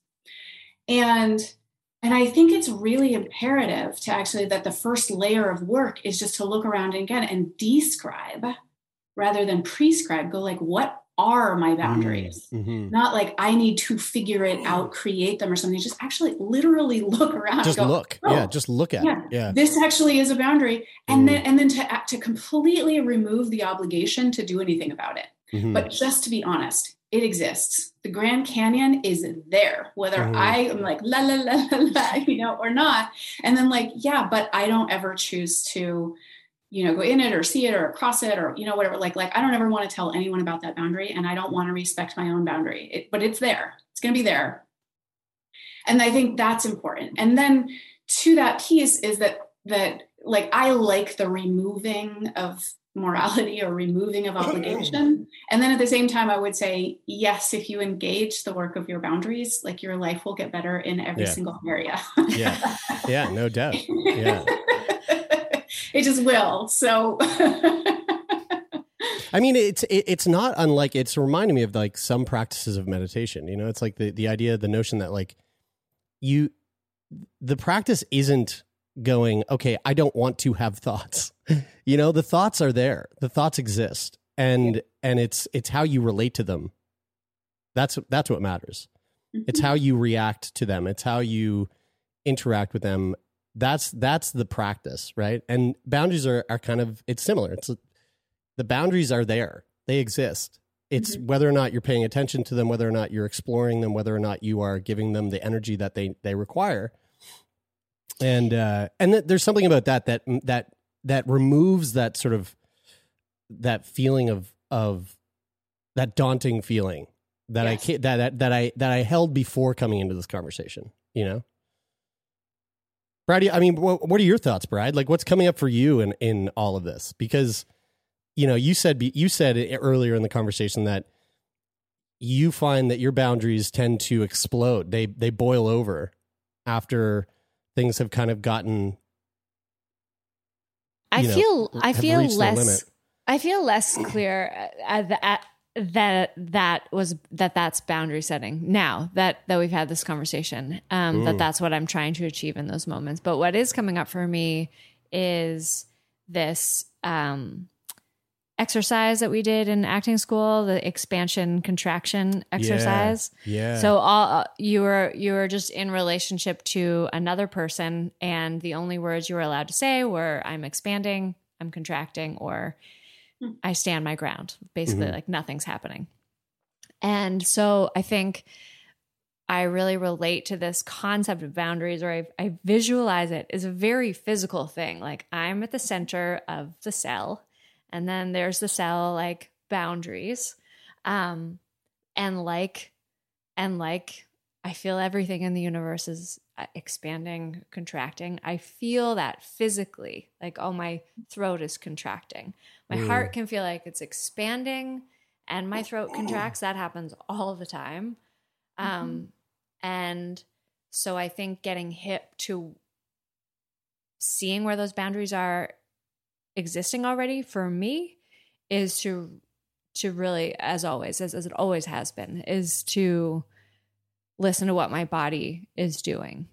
And I think it's really imperative to actually, that the first layer of work is just to look around again and describe rather than prescribe. Go like, what are my boundaries? Not like I need to figure it out, create them or something. Just actually literally look around. Just look. Oh, just look at it. Yeah. This actually is a boundary. And then to completely remove the obligation to do anything about it. But just to be honest, it exists. The Grand Canyon is there, whether I am like, la, la, la, la, la, you know, or not. And then like, yeah, but I don't ever choose to, you know, go in it or see it or cross it or, you know, whatever. Like I don't ever want to tell anyone about that boundary, and I don't want to respect my own boundary, but it's there. It's going to be there. And I think that's important. And then to that piece is that like, I like the removing of morality or removing of obligation. And then at the same time, I would say, yes, if you engage the work of your boundaries, like your life will get better in every single area. Yeah, no doubt. Yeah. It just will. So I mean, it's not unlike, it's reminding me of like some practices of meditation, you know, it's like the idea, the notion that like the practice isn't going, okay, I don't want to have thoughts. You know, the thoughts are there. The thoughts exist. And it's how you relate to them. That's what matters. It's how you react to them. It's how you interact with them. That's the practice, right? And boundaries are kind of, it's similar. The boundaries are there. They exist. It's whether or not you're paying attention to them, whether or not you're exploring them, whether or not you are giving them the energy that they require. And there's something about that removes that sort of that feeling of that daunting feeling that I can't, that I held before coming into this conversation, you know? Brad, I mean, what are your thoughts, Brad? Like, what's coming up for you in all of this? Because, you know, you said earlier in the conversation that you find that your boundaries tend to explode. They boil over after things have kind of gotten. I feel less clear that's boundary setting now that we've had this conversation, that's what I'm trying to achieve in those moments. But what is coming up for me is this exercise that we did in acting school, the expansion contraction exercise. Yeah. So you were just in relationship to another person, and the only words you were allowed to say were "I'm expanding," "I'm contracting," or "I stand my ground." Basically, like nothing's happening. And so I think I really relate to this concept of boundaries, or I visualize it as a very physical thing. Like, I'm at the center of the cell, and then there's the cell like boundaries. And like I feel everything in the universe is expanding, contracting. I feel that physically, like, oh, my throat is contracting. My heart can feel like it's expanding and my throat contracts. That happens all the time. And so I think getting hip to seeing where those boundaries are existing already for me is to really, as always, as it always has been, is to listen to what my body is doing.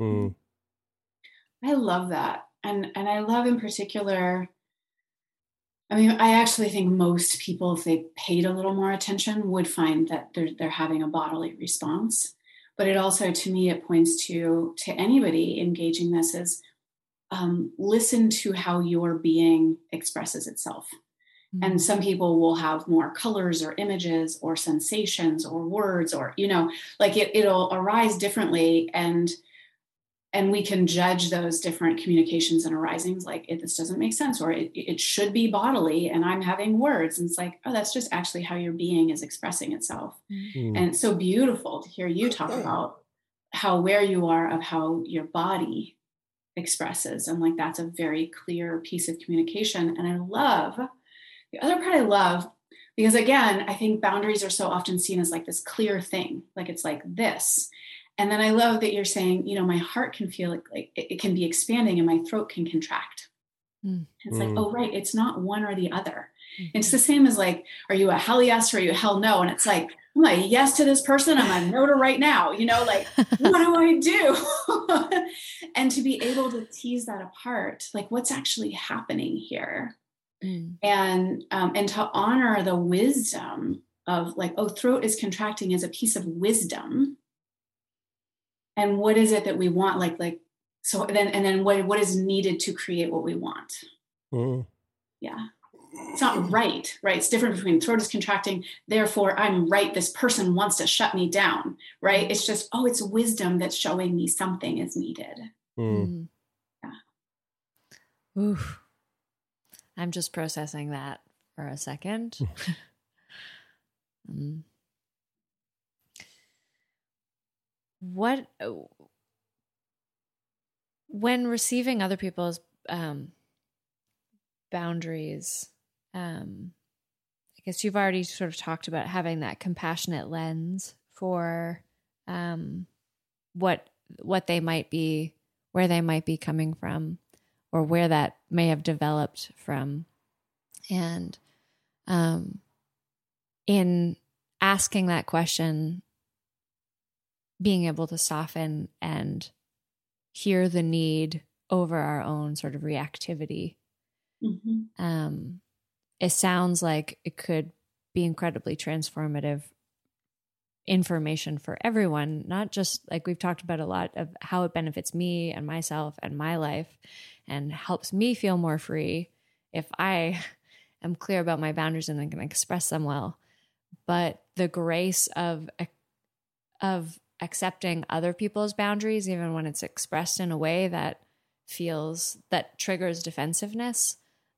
I love that. And I love in particular, I mean, I actually think most people, if they paid a little more attention, would find that they're having a bodily response. But it also, to me, it points to anybody engaging this is listen to how your being expresses itself. And some people will have more colors or images or sensations or words, or, you know, like it'll arise differently. And we can judge those different communications and arisings like, this doesn't make sense, or it should be bodily and I'm having words. And it's like, oh, that's just actually how your being is expressing itself. And it's so beautiful to hear you talk about how where you are of how your body expresses. And like, that's a very clear piece of communication. And the other part I love, because again, I think boundaries are so often seen as like this clear thing, like it's like this. And then I love that you're saying, you know, my heart can feel like it can be expanding and my throat can contract. It's like, oh, right. It's not one or the other. It's the same as like, are you a hell yes or are you a hell no? And it's like, I'm a yes to this person. I'm a no to right now, you know, like, what do I do? And to be able to tease that apart, like what's actually happening here. And to honor the wisdom of like, oh, throat is contracting as a piece of wisdom. And what is it that we want? So then what is needed to create what we want? Yeah. It's not right? It's different between throat is contracting, therefore I'm right. This person wants to shut me down, right? It's just, oh, it's wisdom that's showing me something is needed. Yeah. Oof. I'm just processing that for a second. When receiving other people's boundaries, I guess you've already sort of talked about having that compassionate lens for what they might be, where they might be coming from, or where that may have developed from. And in asking that question, being able to soften and hear the need over our own sort of reactivity. It sounds like it could be incredibly transformative information for everyone, not just like we've talked about a lot of how it benefits me and myself and my life and helps me feel more free if I am clear about my boundaries and then can express them well. but the grace of accepting other people's boundaries, even when it's expressed in a way that triggers defensiveness.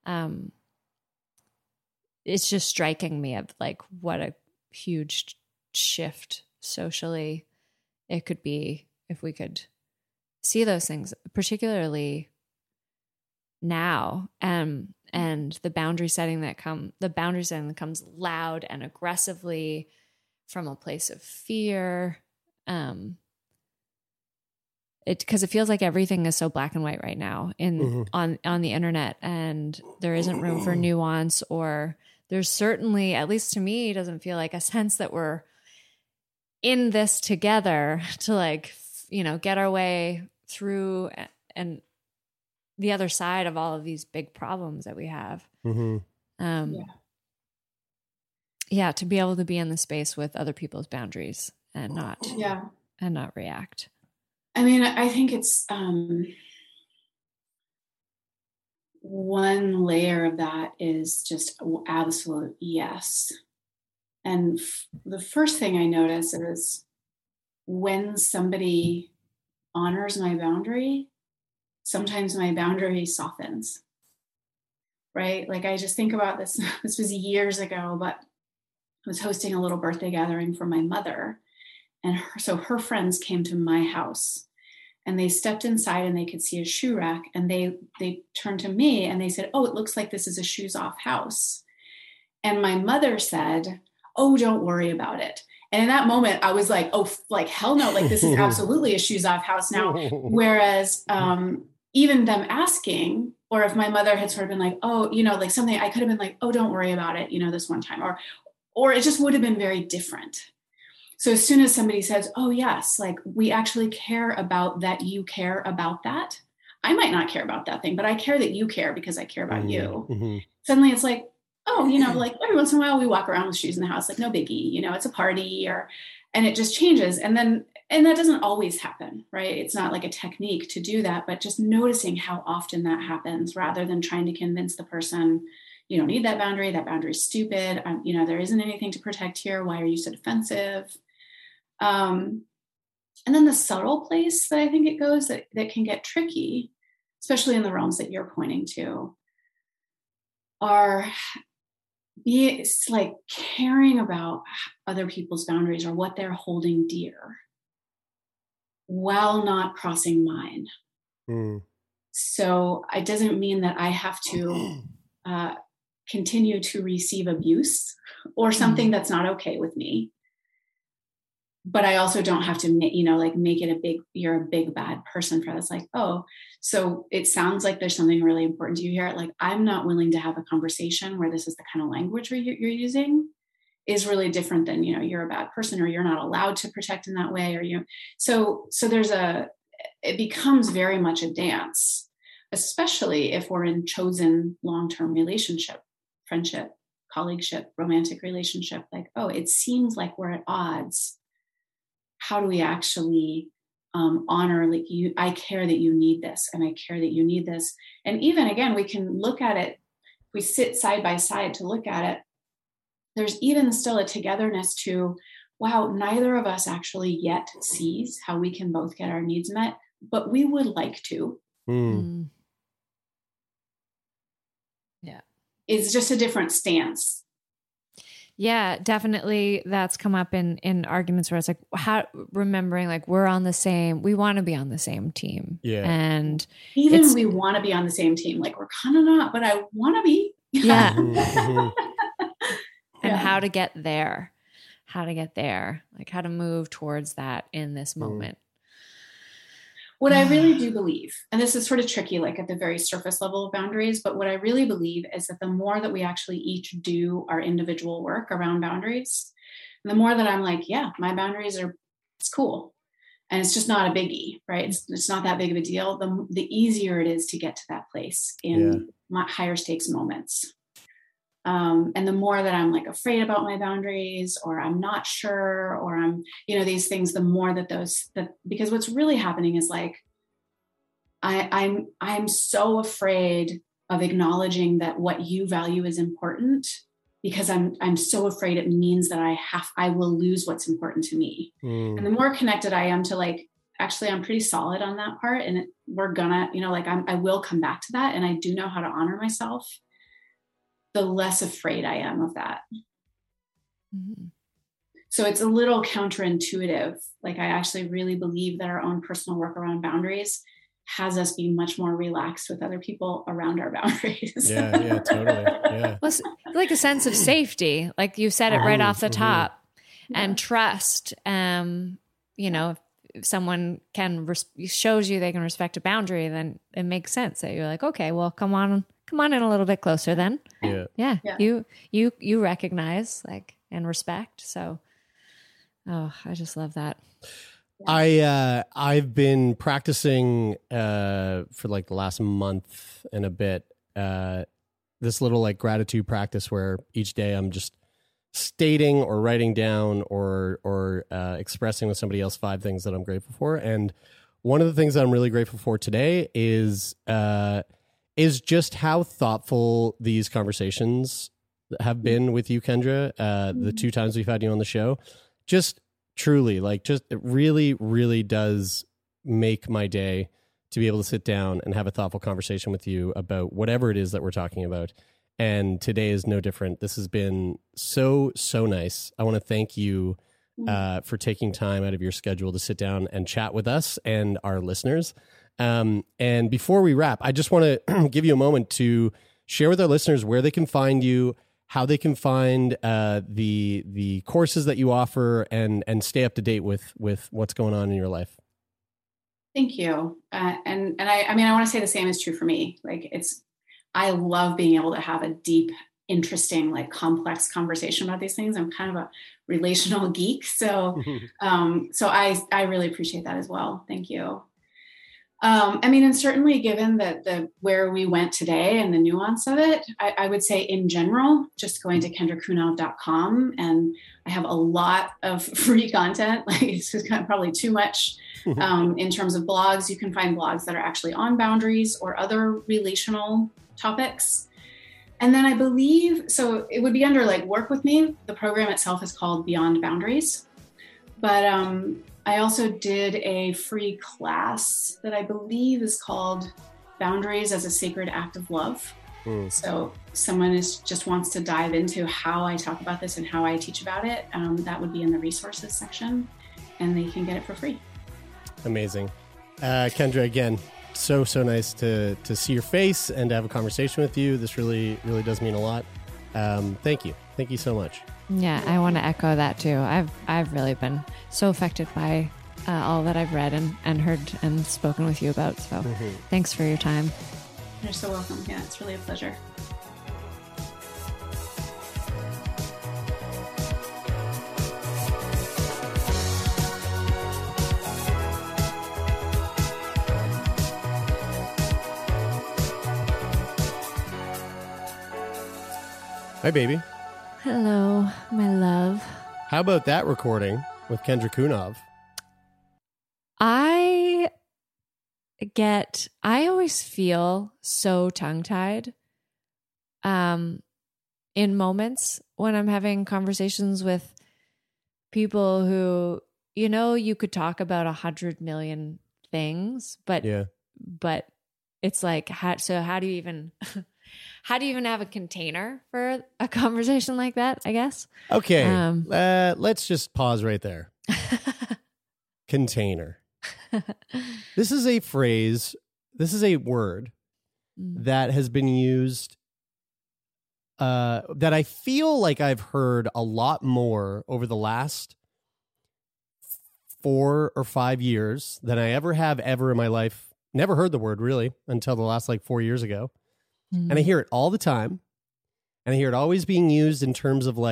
It's just striking me of like what a huge shift socially it could be if we could see those things, particularly now. And the boundary setting that comes loud and aggressively from a place of fear. Because it feels like everything is so black and white right now on the internet, and there isn't room for nuance, or there's certainly, at least to me, doesn't feel like a sense that we're in this together to like, get our way through and the other side of all of these big problems that we have. Yeah, to be able to be in the space with other people's boundaries and not react. I mean, I think it's one layer of that is just absolute yes. And the first thing I notice is when somebody honors my boundary, sometimes my boundary softens, right? Like I just think about this. This was years ago, but I was hosting a little birthday gathering for my mother. And so her friends came to my house and they stepped inside and they could see a shoe rack, and they turned to me and they said, "Oh, it looks like this is a shoes off house." And my mother said, "Oh, don't worry about it." And in that moment, I was like, "Oh, like hell no, like this is absolutely a shoes off house now." Whereas even them asking, or if my mother had sort of been like, "Oh, like something," I could have been like, "Oh, don't worry about it, this one time," or it just would have been very different. So as soon as somebody says, "Oh yes, like we actually care about that, you care about that," I might not care about that thing, but I care that you care because I care about you. Suddenly it's like, oh, like every once in a while we walk around with shoes in the house, like no biggie, it's a party, and it just changes. And that doesn't always happen, right? It's not like a technique to do that, but just noticing how often that happens rather than trying to convince the person, you don't need that boundary is stupid. There isn't anything to protect here. Why are you so defensive? And then the subtle place that I think it goes that can get tricky, especially in the realms that you're pointing to, it's like caring about other people's boundaries or what they're holding dear while not crossing mine. So it doesn't mean that I have to continue to receive abuse or something that's not okay with me. But I also don't have to, make it you're a big bad person for this. Like, oh, so it sounds like there's something really important to you here. Like, I'm not willing to have a conversation where this is the kind of language you're using is really different than, you're a bad person or you're not allowed to protect in that way. Or, so it becomes very much a dance, especially if we're in chosen long-term relationship, friendship, colleagueship, romantic relationship. Like, oh, it seems like we're at odds. How do we actually honor, like I care that you need this, and I care that you need this. And even again, we can look at it, if we sit side by side to look at it, there's even still a togetherness to, wow, neither of us actually yet sees how we can both get our needs met, but we would like to. Yeah. It's just a different stance. Yeah, definitely. That's come up in arguments where it's like, remembering like we want to be on the same team. Yeah. And even we want to be on the same team, like we're kind of not, but I want to be. Yeah. And how to get there, like how to move towards that in this moment. What I really do believe, and this is sort of tricky, like at the very surface level of boundaries, but what I really believe is that the more that we actually each do our individual work around boundaries, the more that I'm like, yeah, my boundaries it's cool. And it's just not a biggie, right? It's not that big of a deal. The easier it is to get to that place in my higher stakes moments. And the more that I'm like afraid about my boundaries, or I'm not sure, or I'm, these things, the more because what's really happening is like, I'm so afraid of acknowledging that what you value is important because I'm so afraid it means that I will lose what's important to me. And the more connected I am to like, actually, I'm pretty solid on that part, and we're gonna, like I will come back to that. And I do know how to honor myself. The less afraid I am of that. Mm-hmm. So it's a little counterintuitive. Like I actually really believe that our own personal work around boundaries has us be much more relaxed with other people around our boundaries. Yeah, totally. Yeah. Well, it's like a sense of safety, like you said it right off the top, and trust. If someone shows you they can respect a boundary, then it makes sense that you're like, okay, well, come on in a little bit closer then. Yeah. You recognize like and respect. So, I just love that. I've been practicing for like the last month and a bit this little like gratitude practice where each day I'm just stating or writing down or expressing with somebody else 5 things that I'm grateful for. And one of the things that I'm really grateful for today is just how thoughtful these conversations have been with you, Kendra. The 2 times we've had you on the show, just truly, like, just it really, really does make my day to be able to sit down and have a thoughtful conversation with you about whatever it is that we're talking about. And today is no different. This has been so, so nice. I want to thank you for taking time out of your schedule to sit down and chat with us and our listeners. And before we wrap, I just want to give you a moment to share with our listeners where they can find you, how they can find the courses that you offer, and stay up to date with what's going on in your life. Thank you. And I want to say the same is true for me. Like I love being able to have a deep, interesting, like complex conversation about these things. I'm kind of a relational geek. So I really appreciate that as well. Thank you. And certainly given that where we went today and the nuance of it, I would say in general, just going to kendrakunav.com, and I have a lot of free content. Like it's just kind of probably too much in terms of blogs. You can find blogs that are actually on boundaries or other relational topics. And then I believe, so it would be under like work with me. The program itself is called Beyond Boundaries, but I also did a free class that I believe is called Boundaries as a Sacred Act of Love. So someone just wants to dive into how I talk about this and how I teach about it. That would be in the resources section, and they can get it for free. Amazing. Kendra, again, so nice to see your face and to have a conversation with you. This really, really does mean a lot. Thank you. Thank you so much. Yeah, I want to echo that too. I've really been so affected by all that I've read and heard and spoken with you about. So thanks for your time. You're so welcome. Yeah, it's really a pleasure. Hi, baby. Hello, my love. How about that recording with Kendra Kunav? I always feel so tongue-tied in moments when I'm having conversations with people who, you could talk about 100 million things, but it's like, how do you even... How do you even have a container for a conversation like that, I guess? Okay. Let's just pause right there. Container. This is a phrase, this is a word that has been used, that I feel like I've heard a lot more over the last 4 or 5 years than I ever have in my life. Never heard the word really until the last 4 years ago. And I hear it all the time. And I hear it always being used in terms of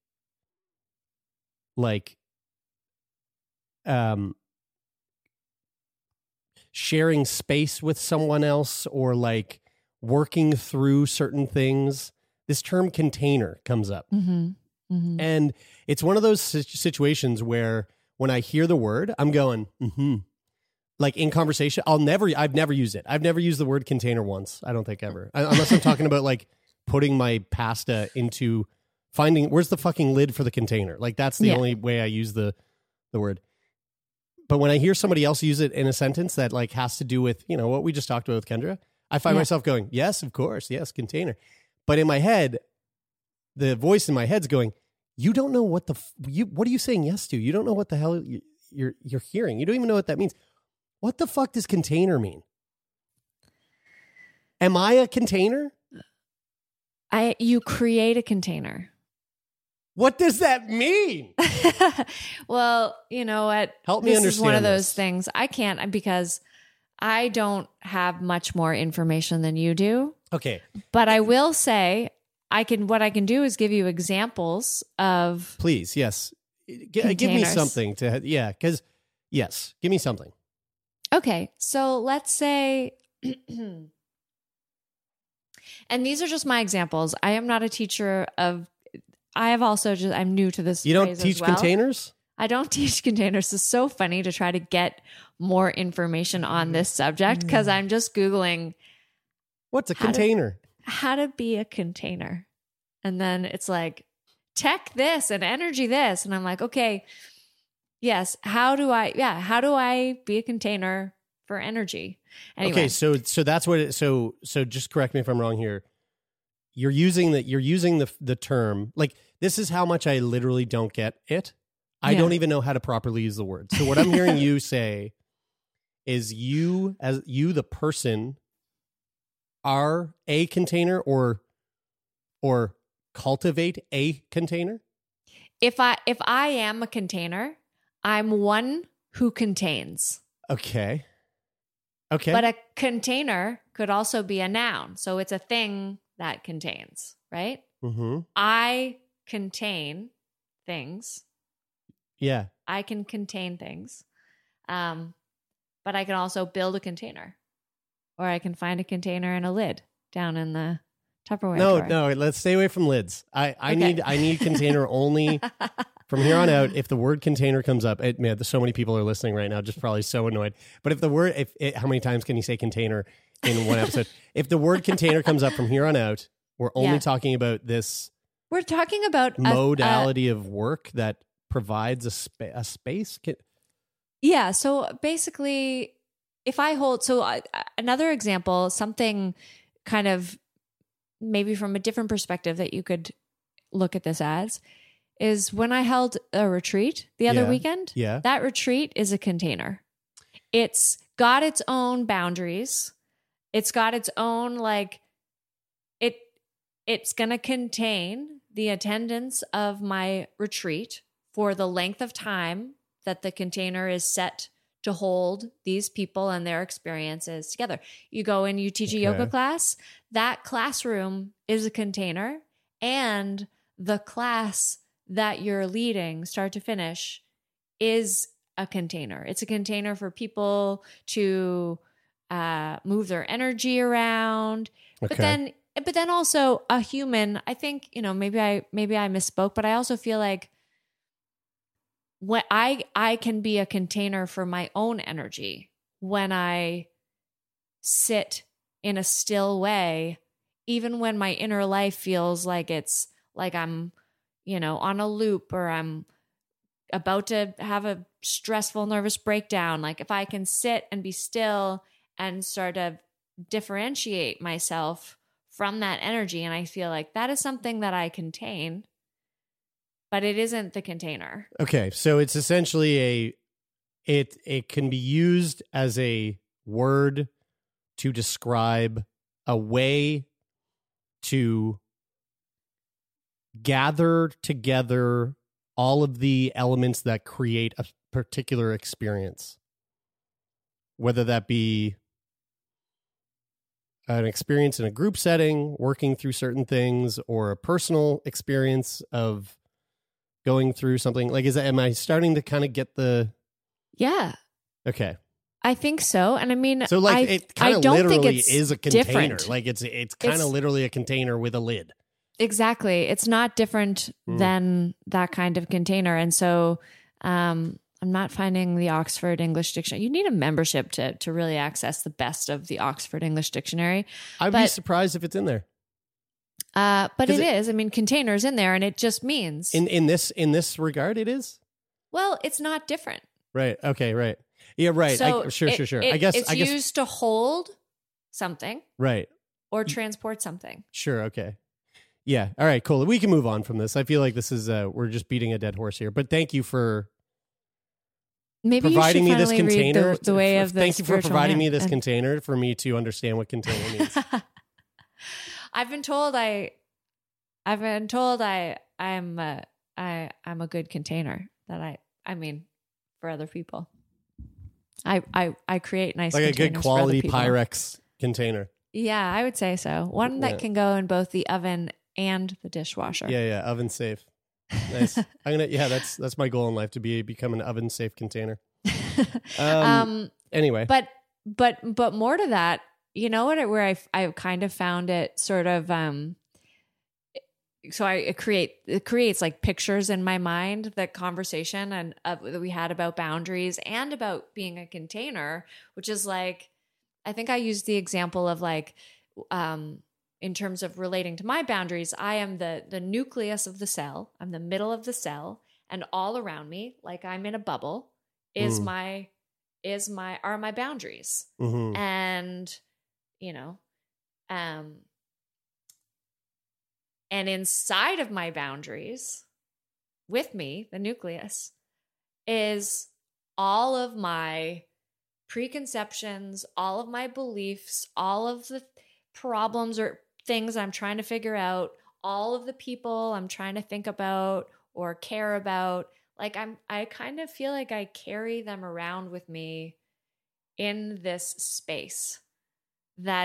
sharing space with someone else or working through certain things. This term container comes up. And it's one of those situations where when I hear the word, I'm going, in conversation, I've never used it. I've never used the word container once. I don't think ever. Unless I'm talking about putting my pasta into finding where's the fucking lid for the container. Like that's the only way I use the word. But when I hear somebody else use it in a sentence that like has to do with, what we just talked about with Kendra, I find myself going, yes, of course. Yes. Container. But in my head, the voice in my head's going, you don't know what what are you saying yes to? You don't know what the hell you're hearing. You don't even know what that means. What the fuck does container mean? Am I a container? You create a container. What does that mean? Well, you know what? Help me understand. This is one of those things. I can't because I don't have much more information than you do. Okay. But I will say what I can do is give you examples of Please, yes. Give me something to because yes, give me something. Okay. So let's say and these are just my examples. I am not a teacher of I'm new to this. You don't teach containers? I don't teach containers. It's so funny to try to get more information on this subject because I'm just Googling. What's a container? How to be a container. And then it's like tech this and energy this. And I'm like, okay, yes. How do I be a container for energy? Anyway. Okay. So that's what so just correct me if I'm wrong here. You're using the term, like this is how much I literally don't get it. I don't even know how to properly use the word. So what I'm hearing you say is you the person are a container or cultivate a container? If I am a container, I'm one who contains. Okay. But a container could also be a noun. So it's a thing that contains, right? Mm-hmm. I contain things. Yeah. I can contain things. But I can also build a container. Or I can find a container and a lid down in the Tupperware drawer. No, let's stay away from lids. I need container only from here on out. If the word container comes up, man, so many people are listening right now, just probably so annoyed. But how many times can you say container in one episode? If the word container comes up from here on out, we're only talking about this. We're talking about modality of work that provides a space. Yeah. So basically, if I hold, another example, something kind of maybe from a different perspective that you could look at this as is when I held a retreat the other weekend. Yeah. That retreat is a container. It's got its own boundaries. It's got its own, it's going to contain the attendance of my retreat for the length of time that the container is set to hold these people and their experiences together. You go and you teach a yoga class, that classroom is a container, and the class that you're leading, start to finish, is a container. It's a container for people to move their energy around. Okay. But then also a human, I think, maybe I misspoke, but I also feel like when I can be a container for my own energy when I sit in a still way, even when my inner life feels like it's like I'm, on a loop or I'm about to have a stressful, nervous breakdown. Like if I can sit and be still and sort of differentiate myself from that energy, and I feel like that is something that I contain, but it isn't the container. Okay, so it's essentially it can be used as a word to describe a way to gather together all of the elements that create a particular experience, whether that be an experience in a group setting, working through certain things, or a personal experience of going through something. Like, am I starting to kind of get the... Yeah. Okay. I think so. And I mean, so like it kind of literally is a container. Different. Like it's kind of literally a container with a lid. Exactly. It's not different than that kind of container. And so I'm not finding the Oxford English Dictionary. You need a membership to really access the best of the Oxford English Dictionary. I'd be surprised if it's in there. But 'Cause it is. I mean, containers in there, and it just means in this regard, it is. well, it's not different. Right. Okay. Right. Yeah. Right. So Sure. I guess it's used to hold something Right. or transport something. Sure. Okay. Yeah. All right. Cool. We can move on from this. I feel like this is we're just beating a dead horse here. But thank you for Maybe providing you me should this finally read container. the way of the Thank you for spiritual providing man. me this And container for me to understand what container means. I've been told I'm a good container that I mean for other people. I create nice Like a containers good for other quality people. Pyrex container. Yeah, I would say so. One that can go in both the oven and the dishwasher. Yeah. Oven safe. Nice. That's my goal in life, to become an oven safe container. Anyway, but more to that, you know what? Where I kind of found it sort of so it creates like pictures in my mind, the conversation and that we had about boundaries and about being a container, which is like, I think I used the example of like, in terms of relating to my boundaries, I am the nucleus of the cell. I'm the middle of the cell, and all around me, like I'm in a bubble, are my boundaries. Mm-hmm. And, you know, and inside of my boundaries, with me, the nucleus, is all of my preconceptions, all of my beliefs, all of the problems or things I'm trying to figure out, all of the people I'm trying to think about or care about. Like I kind of feel like I carry them around with me in this space that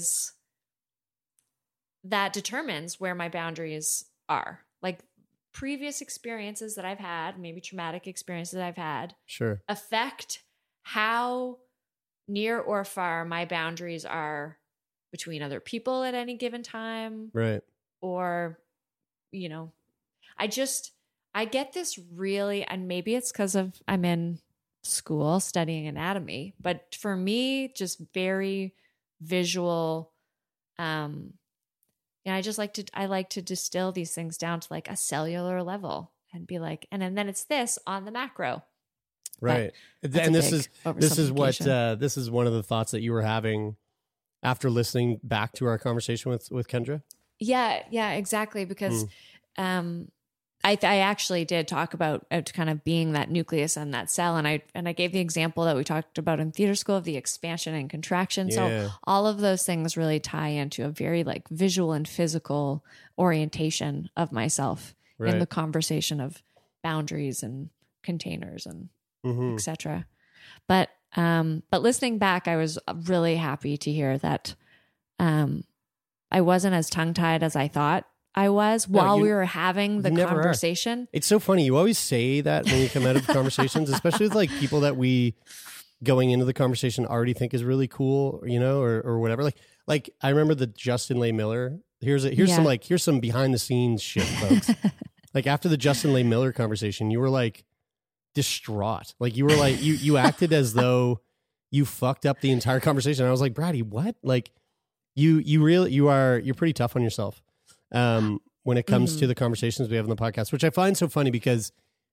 determines where my boundaries are. Like previous experiences that I've had, maybe traumatic experiences that I've had, sure, affect how near or far my boundaries are between other people at any given time. Right. Or, you know, I get this really, and maybe it's because I'm in school studying anatomy, but for me, just very visual, and I like to distill these things down to like a cellular level and be like, and then it's this on the macro. Right. And this is one of the thoughts that you were having after listening back to our conversation with Kendra. Yeah, exactly. Because I actually did talk about kind of being that nucleus and that cell. And I gave the example that we talked about in theater school of the expansion and contraction. Yeah. So all of those things really tie into a very like visual and physical orientation of myself in the conversation of boundaries and containers and et cetera. But listening back, I was really happy to hear that I wasn't as tongue-tied as I thought I was while we were having the conversation. It's so funny. You always say that when you come out of conversations, especially with like people that we going into the conversation already think is really cool, you know, or whatever. Like I remember the Justin Lay Miller. Here's some behind the scenes shit, folks. Like after the Justin Lay Miller conversation, you were like distraught. Like you were like, you acted as though you fucked up the entire conversation. And I was like, Brady, what? Like you're pretty tough on yourself. When it comes to the conversations we have on the podcast, which I find so funny because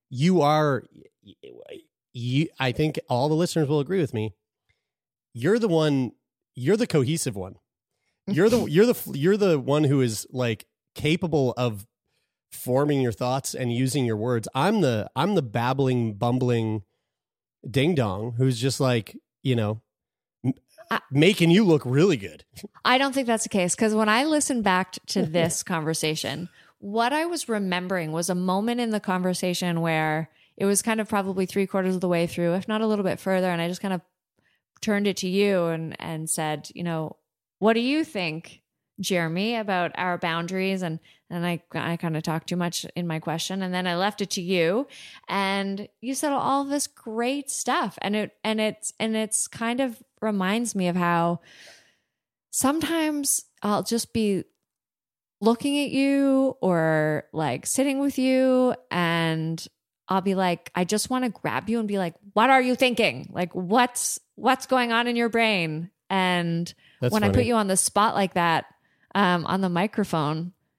I think all the listeners will agree with me. You're the cohesive one. You're the one who is like capable of forming your thoughts and using your words. I'm the babbling, bumbling ding dong who's just like, you know, making you look really good. I don't think that's the case, because when I listened back to this conversation, what I was remembering was a moment in the conversation where it was kind of probably 3/4 of the way through, if not a little bit further, and I just kind of turned it to you and said, you know, what do you think, Jeremy, about our boundaries? And I kind of talked too much in my question, and then I left it to you, and you said all this great stuff, and it's kind of reminds me of how sometimes I'll just be looking at you or like sitting with you, and I'll be like, I just want to grab you and be like, what are you thinking? Like, what's going on in your brain? And That's when funny. I put you on the spot like that, on the microphone,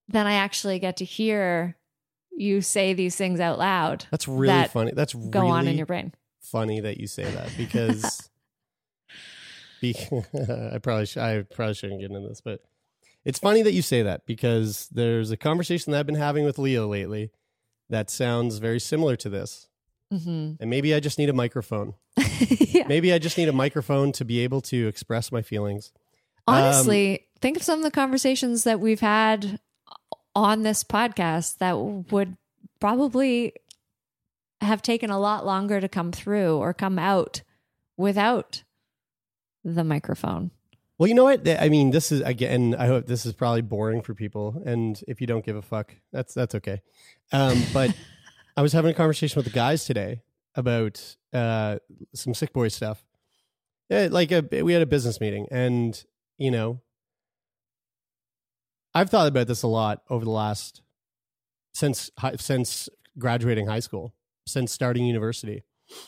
then I actually get to hear you say these things out loud. That's really funny. That's go really on in your brain. Funny that you say that because I probably shouldn't get into this, but it's funny that you say that because there's a conversation that I've been having with Leo lately that sounds very similar to this. And maybe I just need a microphone. Yeah. Maybe I just need a microphone to be able to express my feelings. Honestly, think of some of the conversations that we've had on this podcast that would probably have taken a lot longer to come through or come out without the microphone. Well, you know what? I mean, this is, again, I hope this is probably boring for people. And if you don't give a fuck, that's okay. But I was having a conversation with the guys today about some Sick Boy stuff. Yeah, we had a business meeting, and, you know, I've thought about this a lot over the last, since graduating high school, since starting university.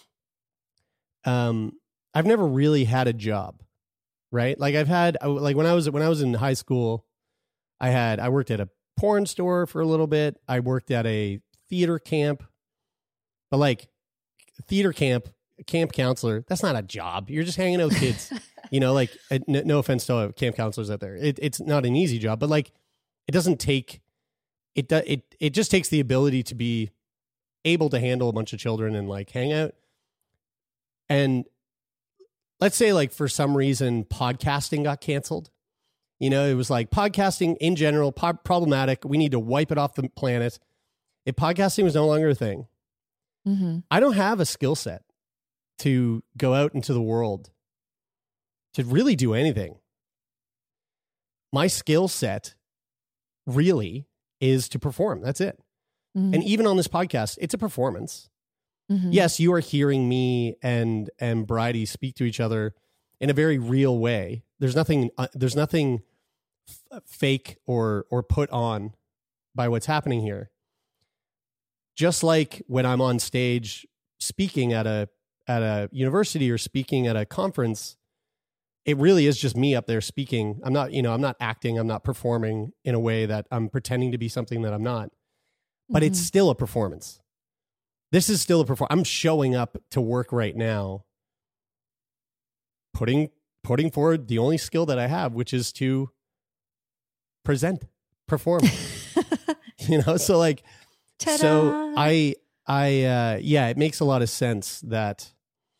I've never really had a job, right? Like I've had, like when I was in high school, I worked at a porn store for a little bit. I worked at a theater camp, but like theater camp counselor, that's not a job. You're just hanging out with kids, you know, like no offense to camp counselors out there. It's not an easy job, but like it doesn't take, it just takes the ability to be able to handle a bunch of children and like hang out. And let's say like for some reason podcasting got canceled. You know, it was like podcasting in general, problematic. We need to wipe it off the planet. If podcasting was no longer a thing, I don't have a skill set to go out into the world to really do anything. My skill set really is to perform. That's it. And even on this podcast, it's a performance. Yes, you are hearing me and Bridie speak to each other in a very real way. There's nothing fake or put on by what's happening here. Just like when I'm on stage speaking at a university or speaking at a conference, it really is just me up there speaking. I'm not acting, I'm not performing in a way that I'm pretending to be something that I'm not. But it's still a performance. This is still a performance. I'm showing up to work right now, putting forward the only skill that I have, which is to perform. You know, so like, ta-da. So yeah, it makes a lot of sense that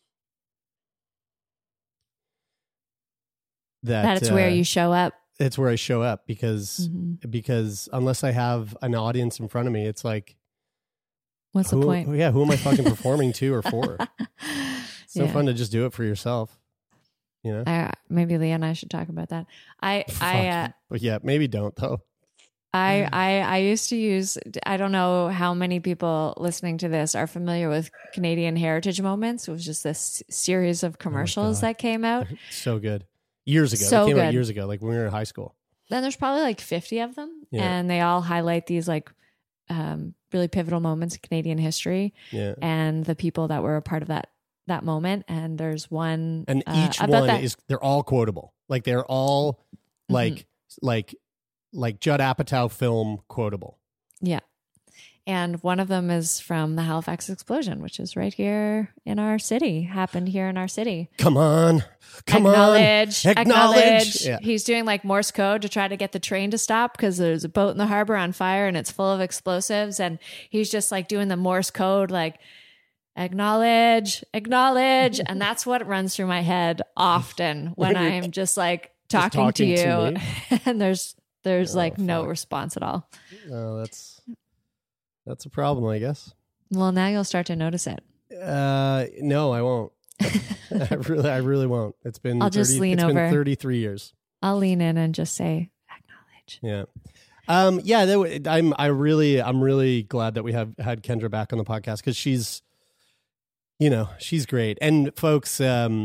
it's where you show up. It's where I show up because unless I have an audience in front of me, it's like, what's the point? Yeah, who am I fucking performing to or for? It's no fun to just do it for yourself. You know, maybe Leah and I should talk about that. But yeah, maybe don't though. I used to use, I don't know how many people listening to this are familiar with Canadian Heritage Moments. It was just this series of commercials that came out. So good. Years ago. So they came good. out years ago, like when we were in high school. Then there's probably like 50 of them. Yeah. And they all highlight these like really pivotal moments in Canadian history and the people that were a part of that moment. And there's one. And each one they're all quotable. Like they're all like Judd Apatow film quotable. Yeah. And one of them is from the Halifax explosion, which is right here in our city, happened here in our city. Come on. Acknowledge. Yeah. He's doing like Morse code to try to get the train to stop because there's a boat in the harbor on fire and it's full of explosives. And he's just like doing the Morse code, like acknowledge. And that's what runs through my head often when I'm just like talking to you and there's like no response at all. Oh, that's a problem, I guess. Well, now you'll start to notice it. No, I won't. I really won't. It's been I'll just lean over. Been 33 years. I'll lean in and just say acknowledge. Yeah. I'm really glad that we have had Kendra back on the podcast because she's great. And folks,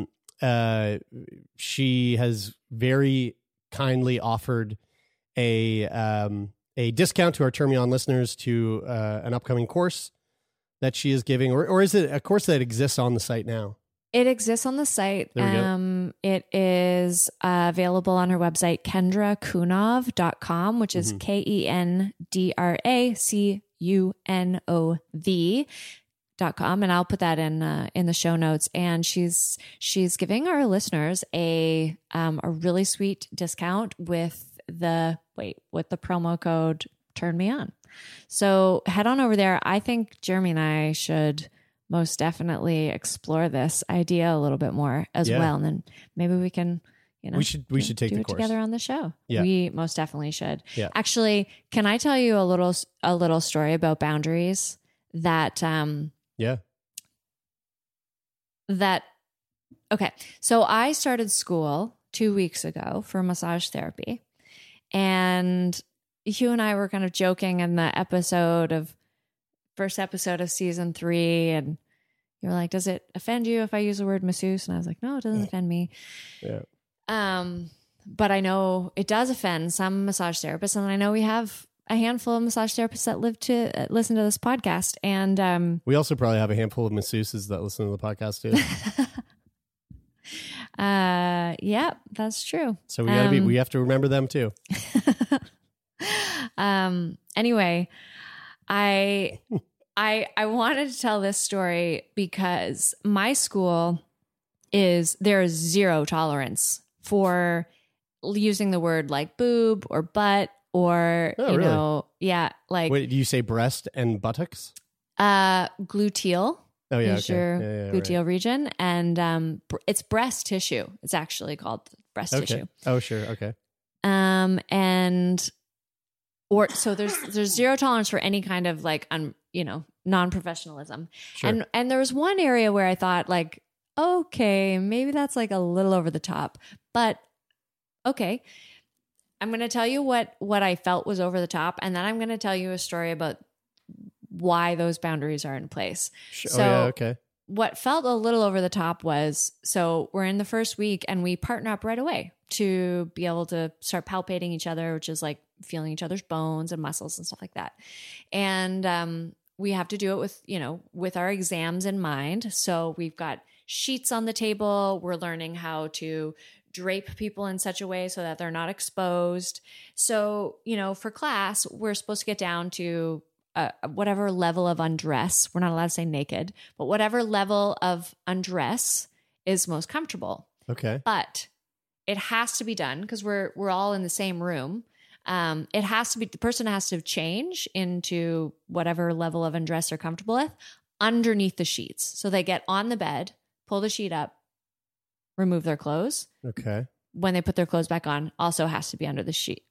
she has very kindly offered a discount to our Turn Me On listeners to an upcoming course that she is giving, or is it a course that exists on the site now? It exists on the site. There we go. It is available on her website, kendrakunov.com, which is KendraCunov.com. And I'll put that in the show notes. And she's giving our listeners a really sweet discount with the promo code Turn Me On. So head on over there. I think Jeremy and I should most definitely explore this idea a little bit more as well. And then maybe we can, we should take do the it course together on the show. Yeah. We most definitely should. Yeah. Actually, can I tell you a little story about boundaries that, okay. So I started school 2 weeks ago for massage therapy, and you and I were kind of joking in the first episode of season 3, and you were like, does it offend you if I use the word masseuse? And I was like, no, it doesn't offend me. Yeah. But I know it does offend some massage therapists, and I know we have a handful of massage therapists that live to listen to this podcast. And we also probably have a handful of masseuses that listen to the podcast too. Yeah, that's true. So we have to remember them too. Anyway, I wanted to tell this story because my school there is zero tolerance for using the word like boob or butt or, like. Wait, do you say breast and buttocks? Gluteal. Oh yeah. Is your gluteal region. And, it's breast tissue. It's actually called breast tissue. Oh, sure. Okay. So there's zero tolerance for any kind of like, non-professionalism. Sure. And there was one area where I thought like, okay, maybe that's like a little over the top, but okay. I'm going to tell you what I felt was over the top. And then I'm going to tell you a story about why those boundaries are in place. Sure. So okay. What felt a little over the top was, so we're in the first week and we partner up right away to be able to start palpating each other, which is like feeling each other's bones and muscles and stuff like that. And we have to do it with our exams in mind. So we've got sheets on the table. We're learning how to drape people in such a way so that they're not exposed. So, for class, we're supposed to get down to whatever level of undress. We're not allowed to say naked, but whatever level of undress is most comfortable. Okay. But it has to be done because we're all in the same room. It has to be, the person has to change into whatever level of undress they're comfortable with underneath the sheets. So they get on the bed, pull the sheet up, remove their clothes. Okay. When they put their clothes back on, also has to be under the sheet.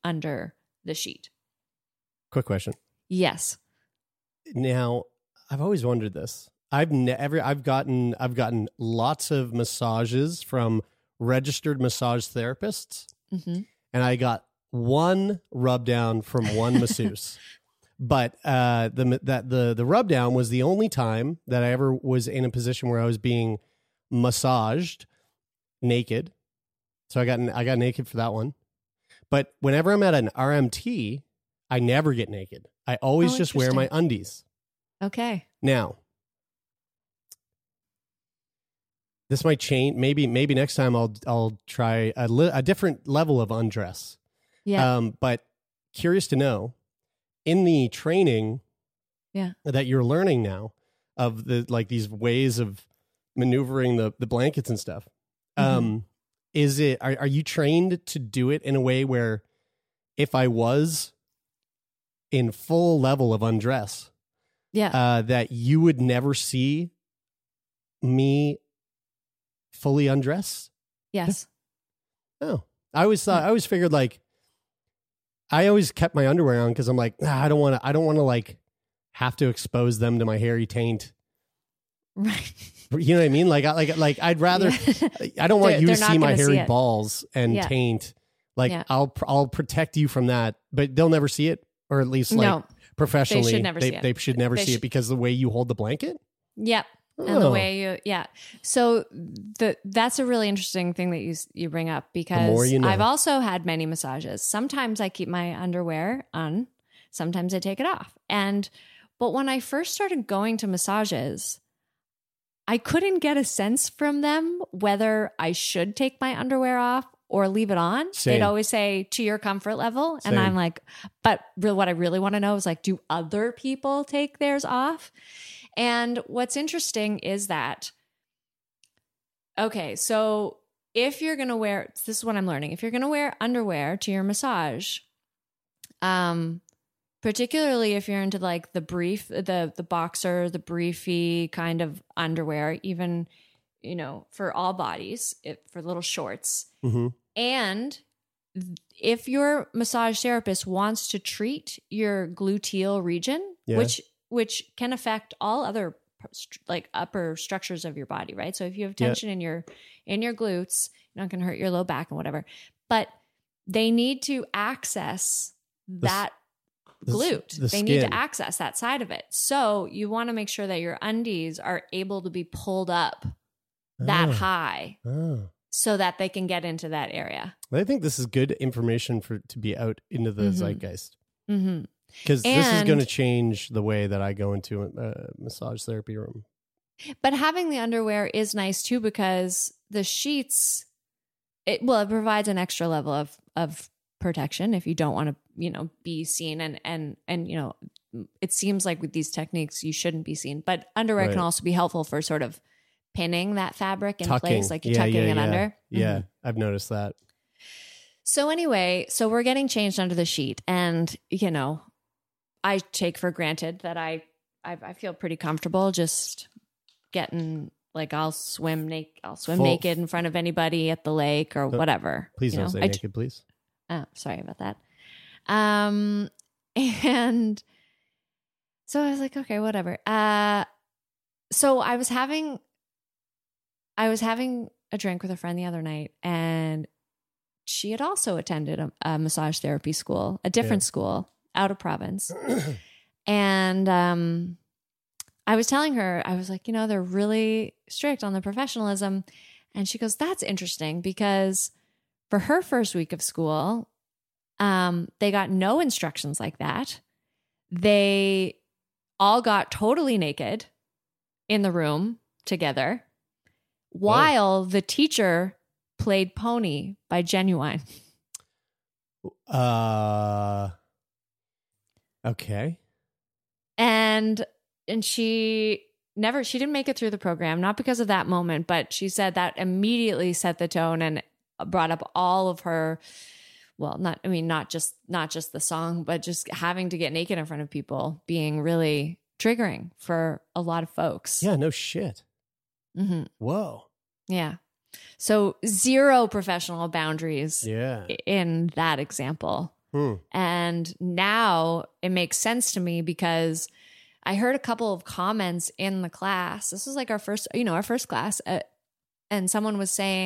Quick question. Yes. Now, I've always wondered this. I've gotten lots of massages from registered massage therapists, mm-hmm. and I got one rub down from one masseuse. But the rub down was the only time that I ever was in a position where I was being massaged naked. So I got naked for that one. But whenever I'm at an RMT, I never get naked. I always just wear my undies. Okay. Now, this might change. Maybe next time I'll try a different level of undress. Yeah. But curious to know, in the training that you're learning now of these ways of maneuvering the blankets and stuff, mm-hmm. Are you trained to do it in a way where if I was in full level of undress, that you would never see me fully undressed? Yes. Oh, I always figured like, I always kept my underwear on because I'm like, I don't want to like have to expose them to my hairy taint. Right. You know what I mean? Like I'd rather, I don't want you to see my hairy balls and taint. Like I'll protect you from that, but they'll never see it, or at least like professionally, they should never see it. They should never see it because the way you hold the blanket. Yep. And the way so that's a really interesting thing that you bring up, because the more you know. I've also had many massages. Sometimes I keep my underwear on, sometimes I take it off. But when I first started going to massages, I couldn't get a sense from them whether I should take my underwear off or leave it on. Same. They'd always say to your comfort level. Same. And I'm like, but what I really want to know is like, do other people take theirs off? And what's interesting is that, okay, so if you're going to wear, this is what I'm learning. If you're going to wear underwear to your massage, particularly if you're into like the brief, the boxer, the briefy kind of underwear, even, you know, for all bodies, for little shorts. Mm-hmm. And if your massage therapist wants to treat your gluteal region, which can affect all other like upper structures of your body, right? So if you have tension in your glutes, you're not going to hurt your low back and whatever, but they need to access that glute. They need to access that side of it. So you want to make sure that your undies are able to be pulled up that high so that they can get into that area. I think this is good information to be out into the zeitgeist. Mm-hmm. Because this is going to change the way that I go into a massage therapy room. But having the underwear is nice too, because the sheets, it provides an extra level of protection if you don't want to, you know, be seen. And you know, it seems like with these techniques, you shouldn't be seen. But underwear can also be helpful for sort of pinning that fabric in place, like you're tucking it under. Yeah, Mm-hmm. I've noticed that. So anyway, so we're getting changed under the sheet, and you know, I take for granted that I feel pretty comfortable just getting like I'll swim naked in front of anybody at the lake or whatever. Please don't say naked, please. Oh, sorry about that. And so I was like, okay, whatever. So I was having a drink with a friend the other night, and she had also attended a massage therapy school, a different school out of province. And I was telling her, I was like, you know, they're really strict on the professionalism. And she goes, that's interesting, because for her first week of school, they got no instructions like that. They all got totally naked in the room together while the teacher played Pony by Genuine. Okay. And she didn't make it through the program, not because of that moment, but she said that immediately set the tone and brought up all of her, well, not just the song, but just having to get naked in front of people being really triggering for a lot of folks. Yeah, no shit. Mm-hmm. Whoa. Yeah. So 0 professional boundaries in that example. And now it makes sense to me because I heard a couple of comments in the class. This was like our first class. And someone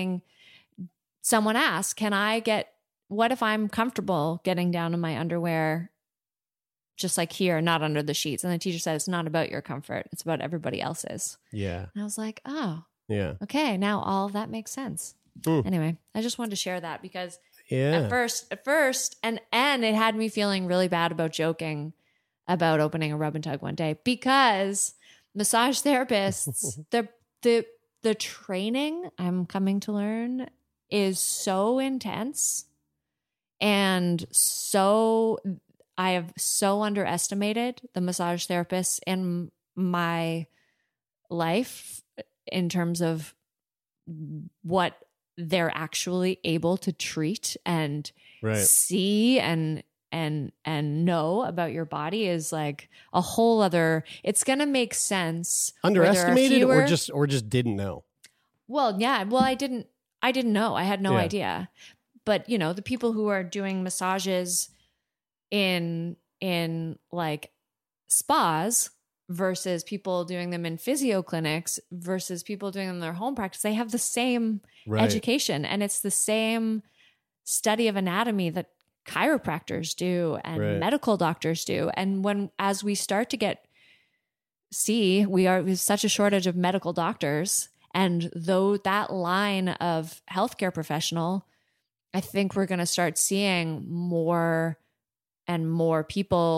asked, what if I'm comfortable getting down in my underwear just like here, not under the sheets? And the teacher said, it's not about your comfort. It's about everybody else's. Yeah. And I was like, oh, yeah. Okay. Now all of that makes sense. Anyway, I just wanted to share that because at first, and it had me feeling really bad about joking about opening a rub and tug one day, because massage therapists, the training, I'm coming to learn, is so intense, and so I have so underestimated the massage therapists in my life in terms of what they're actually able to treat and see and know about your body is like a whole other, it's going to make sense. Underestimated or just didn't know? Well, yeah. Well, I didn't know. I had no idea. But, you know, the people who are doing massages in like spas versus people doing them in physio clinics versus people doing them in their home practice, they have the same education, and it's the same study of anatomy that chiropractors do and medical doctors do. And as we start to we have such a shortage of medical doctors, and though that line of healthcare professional, I think we're going to start seeing more and more people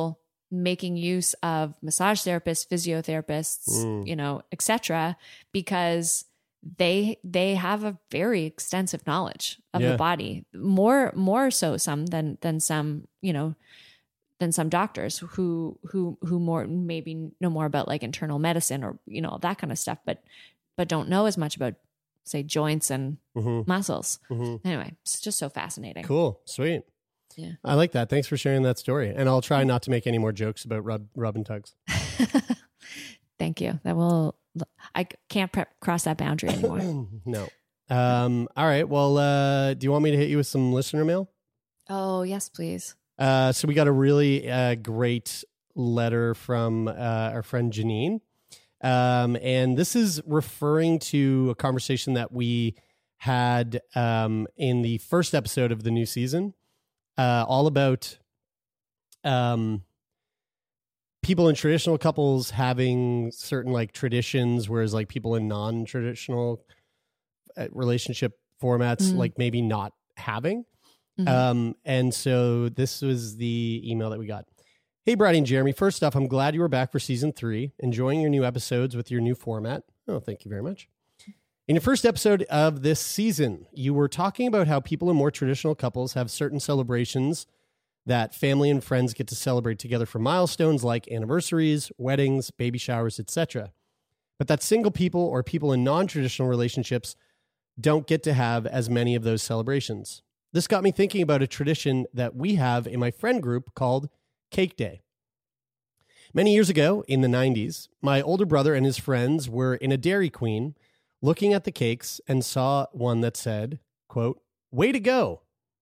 making use of massage therapists, physiotherapists, etc., because they have a very extensive knowledge of the body, more so some than some, than some doctors who more maybe know more about like internal medicine or, that kind of stuff, but don't know as much about, say, joints and muscles. Anyway, it's just so fascinating. Cool. Sweet. Yeah. I like that. Thanks for sharing that story. And I'll try not to make any more jokes about rub and tugs. Thank you. I can't cross that boundary anymore. No. All right. Well, do you want me to hit you with some listener mail? Oh, yes, please. So we got a really great letter from our friend Janine. And this is referring to a conversation that we had in the first episode of the new season, all about people in traditional couples having certain like traditions, whereas like people in non-traditional relationship formats, like maybe not having. And so this was the email that we got. Hey, Brady and Jeremy. First off, I'm glad you were back for season 3. Enjoying your new episodes with your new format. Oh, thank you very much. In your first episode of this season, you were talking about how people in more traditional couples have certain celebrations that family and friends get to celebrate together for milestones like anniversaries, weddings, baby showers, etc. But that single people or people in non-traditional relationships don't get to have as many of those celebrations. This got me thinking about a tradition that we have in my friend group called Cake Day. Many years ago, in the 90s, my older brother and his friends were in a Dairy Queen looking at the cakes and saw one that said, quote, "Way to go."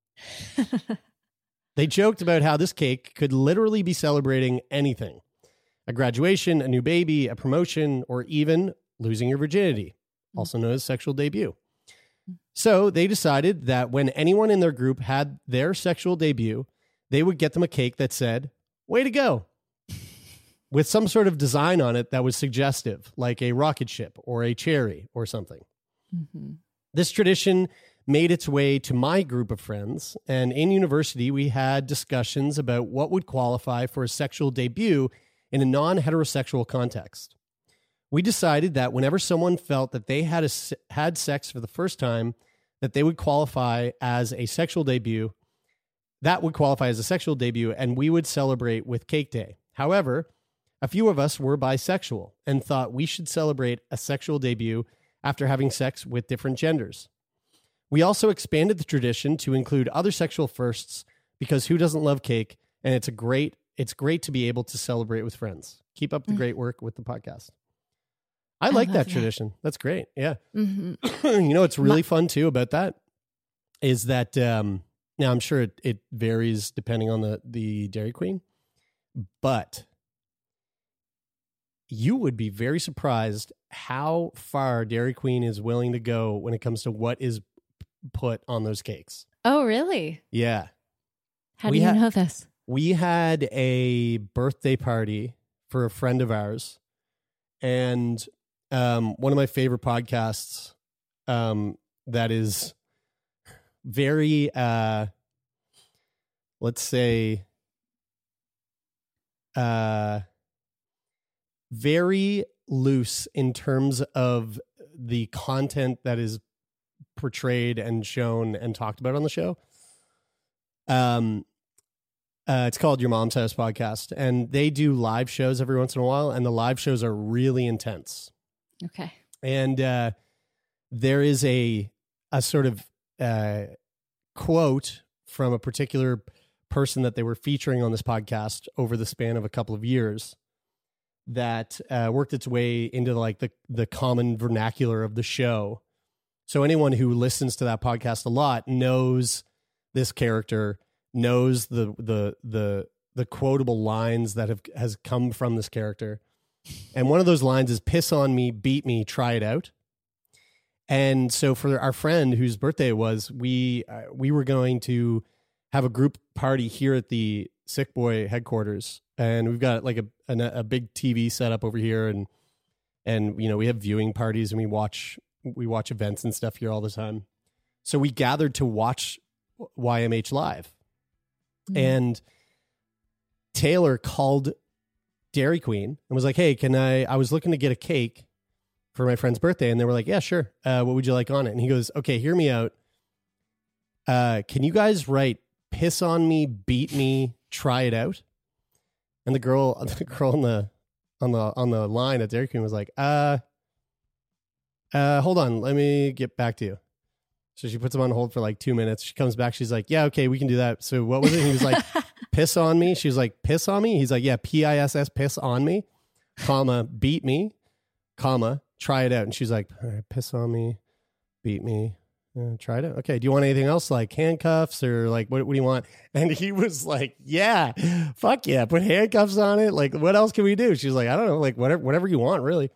They joked about how this cake could literally be celebrating anything: a graduation, a new baby, a promotion, or even losing your virginity, also known as sexual debut. So they decided that when anyone in their group had their sexual debut, they would get them a cake that said, "Way to go," with some sort of design on it that was suggestive, like a rocket ship or a cherry or something. This tradition made its way to my group of friends, and in university, we had discussions about what would qualify for a sexual debut in a non-heterosexual context. We decided that whenever someone felt that they had sex for the first time, that they would qualify as a sexual debut. That would qualify as a sexual debut, and we would celebrate with Cake Day. However, a few of us were bisexual and thought we should celebrate a sexual debut after having sex with different genders. We also expanded the tradition to include other sexual firsts because who doesn't love cake? And it's great to be able to celebrate with friends. Keep up the great work with the podcast. I like that tradition. That's great. Yeah. You know, what's really fun too about that is that, now I'm sure it varies depending on the Dairy Queen, but you would be very surprised how far Dairy Queen is willing to go when it comes to what is put on those cakes. Oh, really? Yeah. How do you know this? We had a birthday party for a friend of ours, and one of my favorite podcasts that is very, let's say, very loose in terms of the content that is portrayed and shown and talked about on the show. It's called Your Mom's House Podcast, and they do live shows every once in a while, and the live shows are really intense. Okay. And there is a sort of quote from a particular person that they were featuring on this podcast over the span of a couple of years that worked its way into like the common vernacular of the show. So anyone who listens to that podcast a lot knows this character, knows the quotable lines that has come from this character. And one of those lines is "Piss on me, beat me, try it out." And so for our friend whose birthday it was, we were going to have a group party here at the Sick Boy headquarters, and we've got like a big TV set up over here, and you know, we have viewing parties and we watch events and stuff here all the time. So we gathered to watch YMH live. And Taylor called Dairy Queen and was like, hey, I was looking to get a cake for my friend's birthday. And they were like, yeah, sure. What would you like on it? And he goes, okay, hear me out. Can you guys write piss on me, beat me, try it out? And the girl on the line at Dairy Queen was like, hold on, let me get back to you. So she puts him on hold for like 2 minutes. She comes back. She's like, yeah, okay, we can do that. So what was it? He was like, piss on me. She was like, piss on me. He's like, yeah, PISS, piss on me, comma, beat me, comma, try it out. And she's like, all right, piss on me, beat me, try it out. Okay, do you want anything else, like handcuffs or like what do you want? And he was like, yeah, fuck yeah, put handcuffs on it. Like, what else can we do? She's like, I don't know, like whatever you want, really.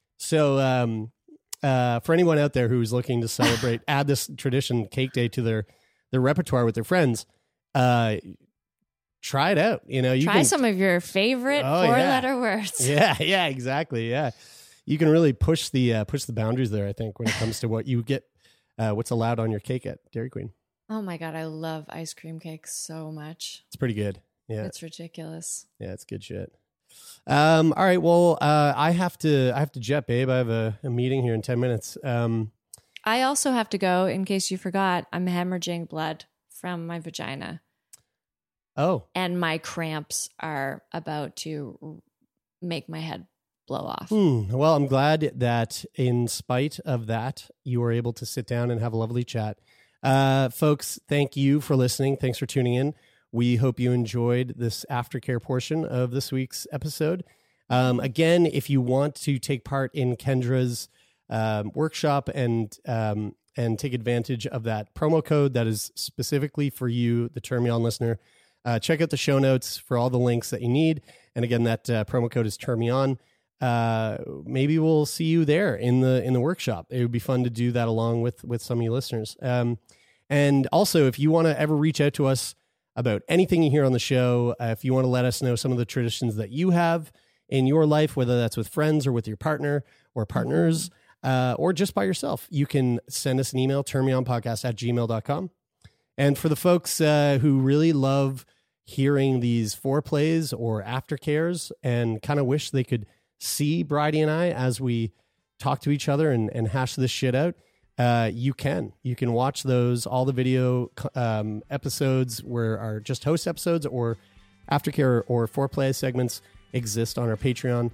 So for anyone out there who's looking to celebrate, add this tradition, Cake Day, to their repertoire with their friends, try it out. You know, you try can some of your favorite four-letter words. Yeah, exactly. Yeah, you can really push the boundaries there, I think, when it comes to what you get, what's allowed on your cake at Dairy Queen. Oh my God, I love ice cream cake so much. It's pretty good. Yeah, it's ridiculous. Yeah, it's good shit. All right. Well, I have to jet, babe. I have a meeting here in 10 minutes. I also have to go. In case you forgot, I'm hemorrhaging blood from my vagina. Oh. And my cramps are about to make my head blow off. Well, I'm glad that in spite of that, you were able to sit down and have a lovely chat. Folks, thank you for listening. Thanks for tuning in. We hope you enjoyed this aftercare portion of this week's episode. Again, if you want to take part in Kendra's workshop and take advantage of that promo code that is specifically for you, the Turn Me On listener, check out the show notes for all the links that you need. And again, that promo code is Turn Me On. Maybe we'll see you there in the workshop. It would be fun to do that along with some of you listeners. And also, if you want to ever reach out to us about anything you hear on the show, if you want to let us know some of the traditions that you have in your life, whether that's with friends or with your partner or partners, or just by yourself, you can send us an email, turnmeonpodcast@gmail.com. And for the folks who really love hearing these foreplays or aftercares and kind of wish they could see Bridie and I as we talk to each other and hash this shit out, you can watch those, all the video episodes where our just host episodes or aftercare or foreplay segments exist on our Patreon,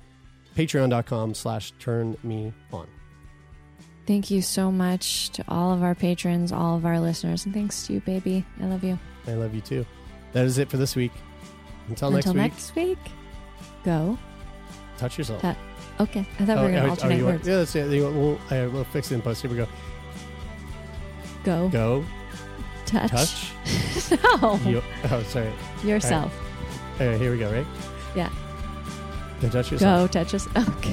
patreon.com/turnmeon. Thank you so much to all of our patrons, all of our listeners, and thanks to you, baby. I love you. I love you too. That is it for this week. Until next week, go touch yourself. Okay, I thought we were going to alternate words. Yeah, that's it. We'll fix it in post. Here we go. Go. Touch. No. Sorry. Yourself. All right, here we go, right? Yeah. Go touch yourself. Go touch yourself. Okay.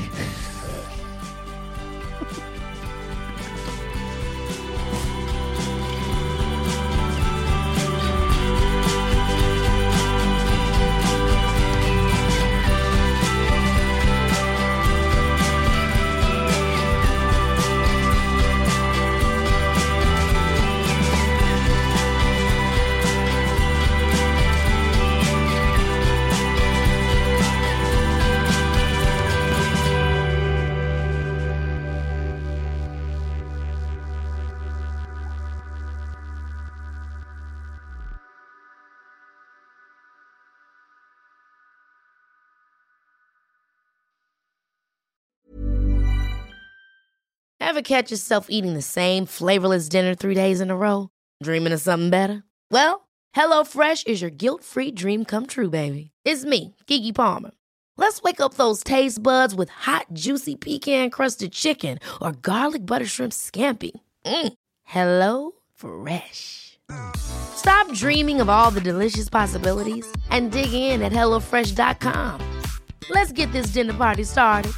Ever catch yourself eating the same flavorless dinner 3 days in a row? Dreaming of something better? Well, HelloFresh is your guilt-free dream come true, baby. It's me, Keke Palmer. Let's wake up those taste buds with hot, juicy pecan-crusted chicken or garlic butter shrimp scampi. Hello Fresh. Stop dreaming of all the delicious possibilities and dig in at HelloFresh.com. Let's get this dinner party started.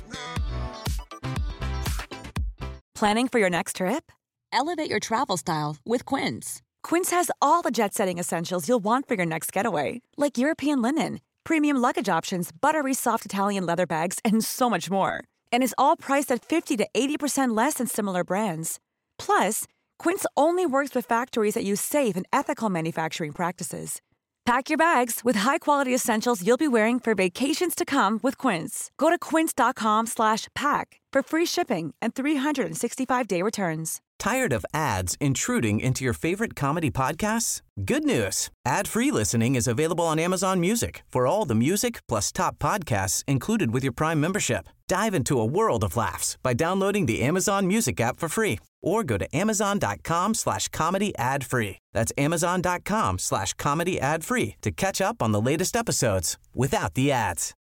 Planning for your next trip? Elevate your travel style with Quince. Quince has all the jet-setting essentials you'll want for your next getaway, like European linen, premium luggage options, buttery soft Italian leather bags, and so much more. And is all priced at 50 to 80% less than similar brands. Plus, Quince only works with factories that use safe and ethical manufacturing practices. Pack your bags with high-quality essentials you'll be wearing for vacations to come with Quince. Go to quince.com/pack for free shipping and 365-day returns. Tired of ads intruding into your favorite comedy podcasts? Good news. Ad-free listening is available on Amazon Music for all the music plus top podcasts included with your Prime membership. Dive into a world of laughs by downloading the Amazon Music app for free or go to amazon.com/comedy ad-free. That's amazon.com/comedy ad-free to catch up on the latest episodes without the ads.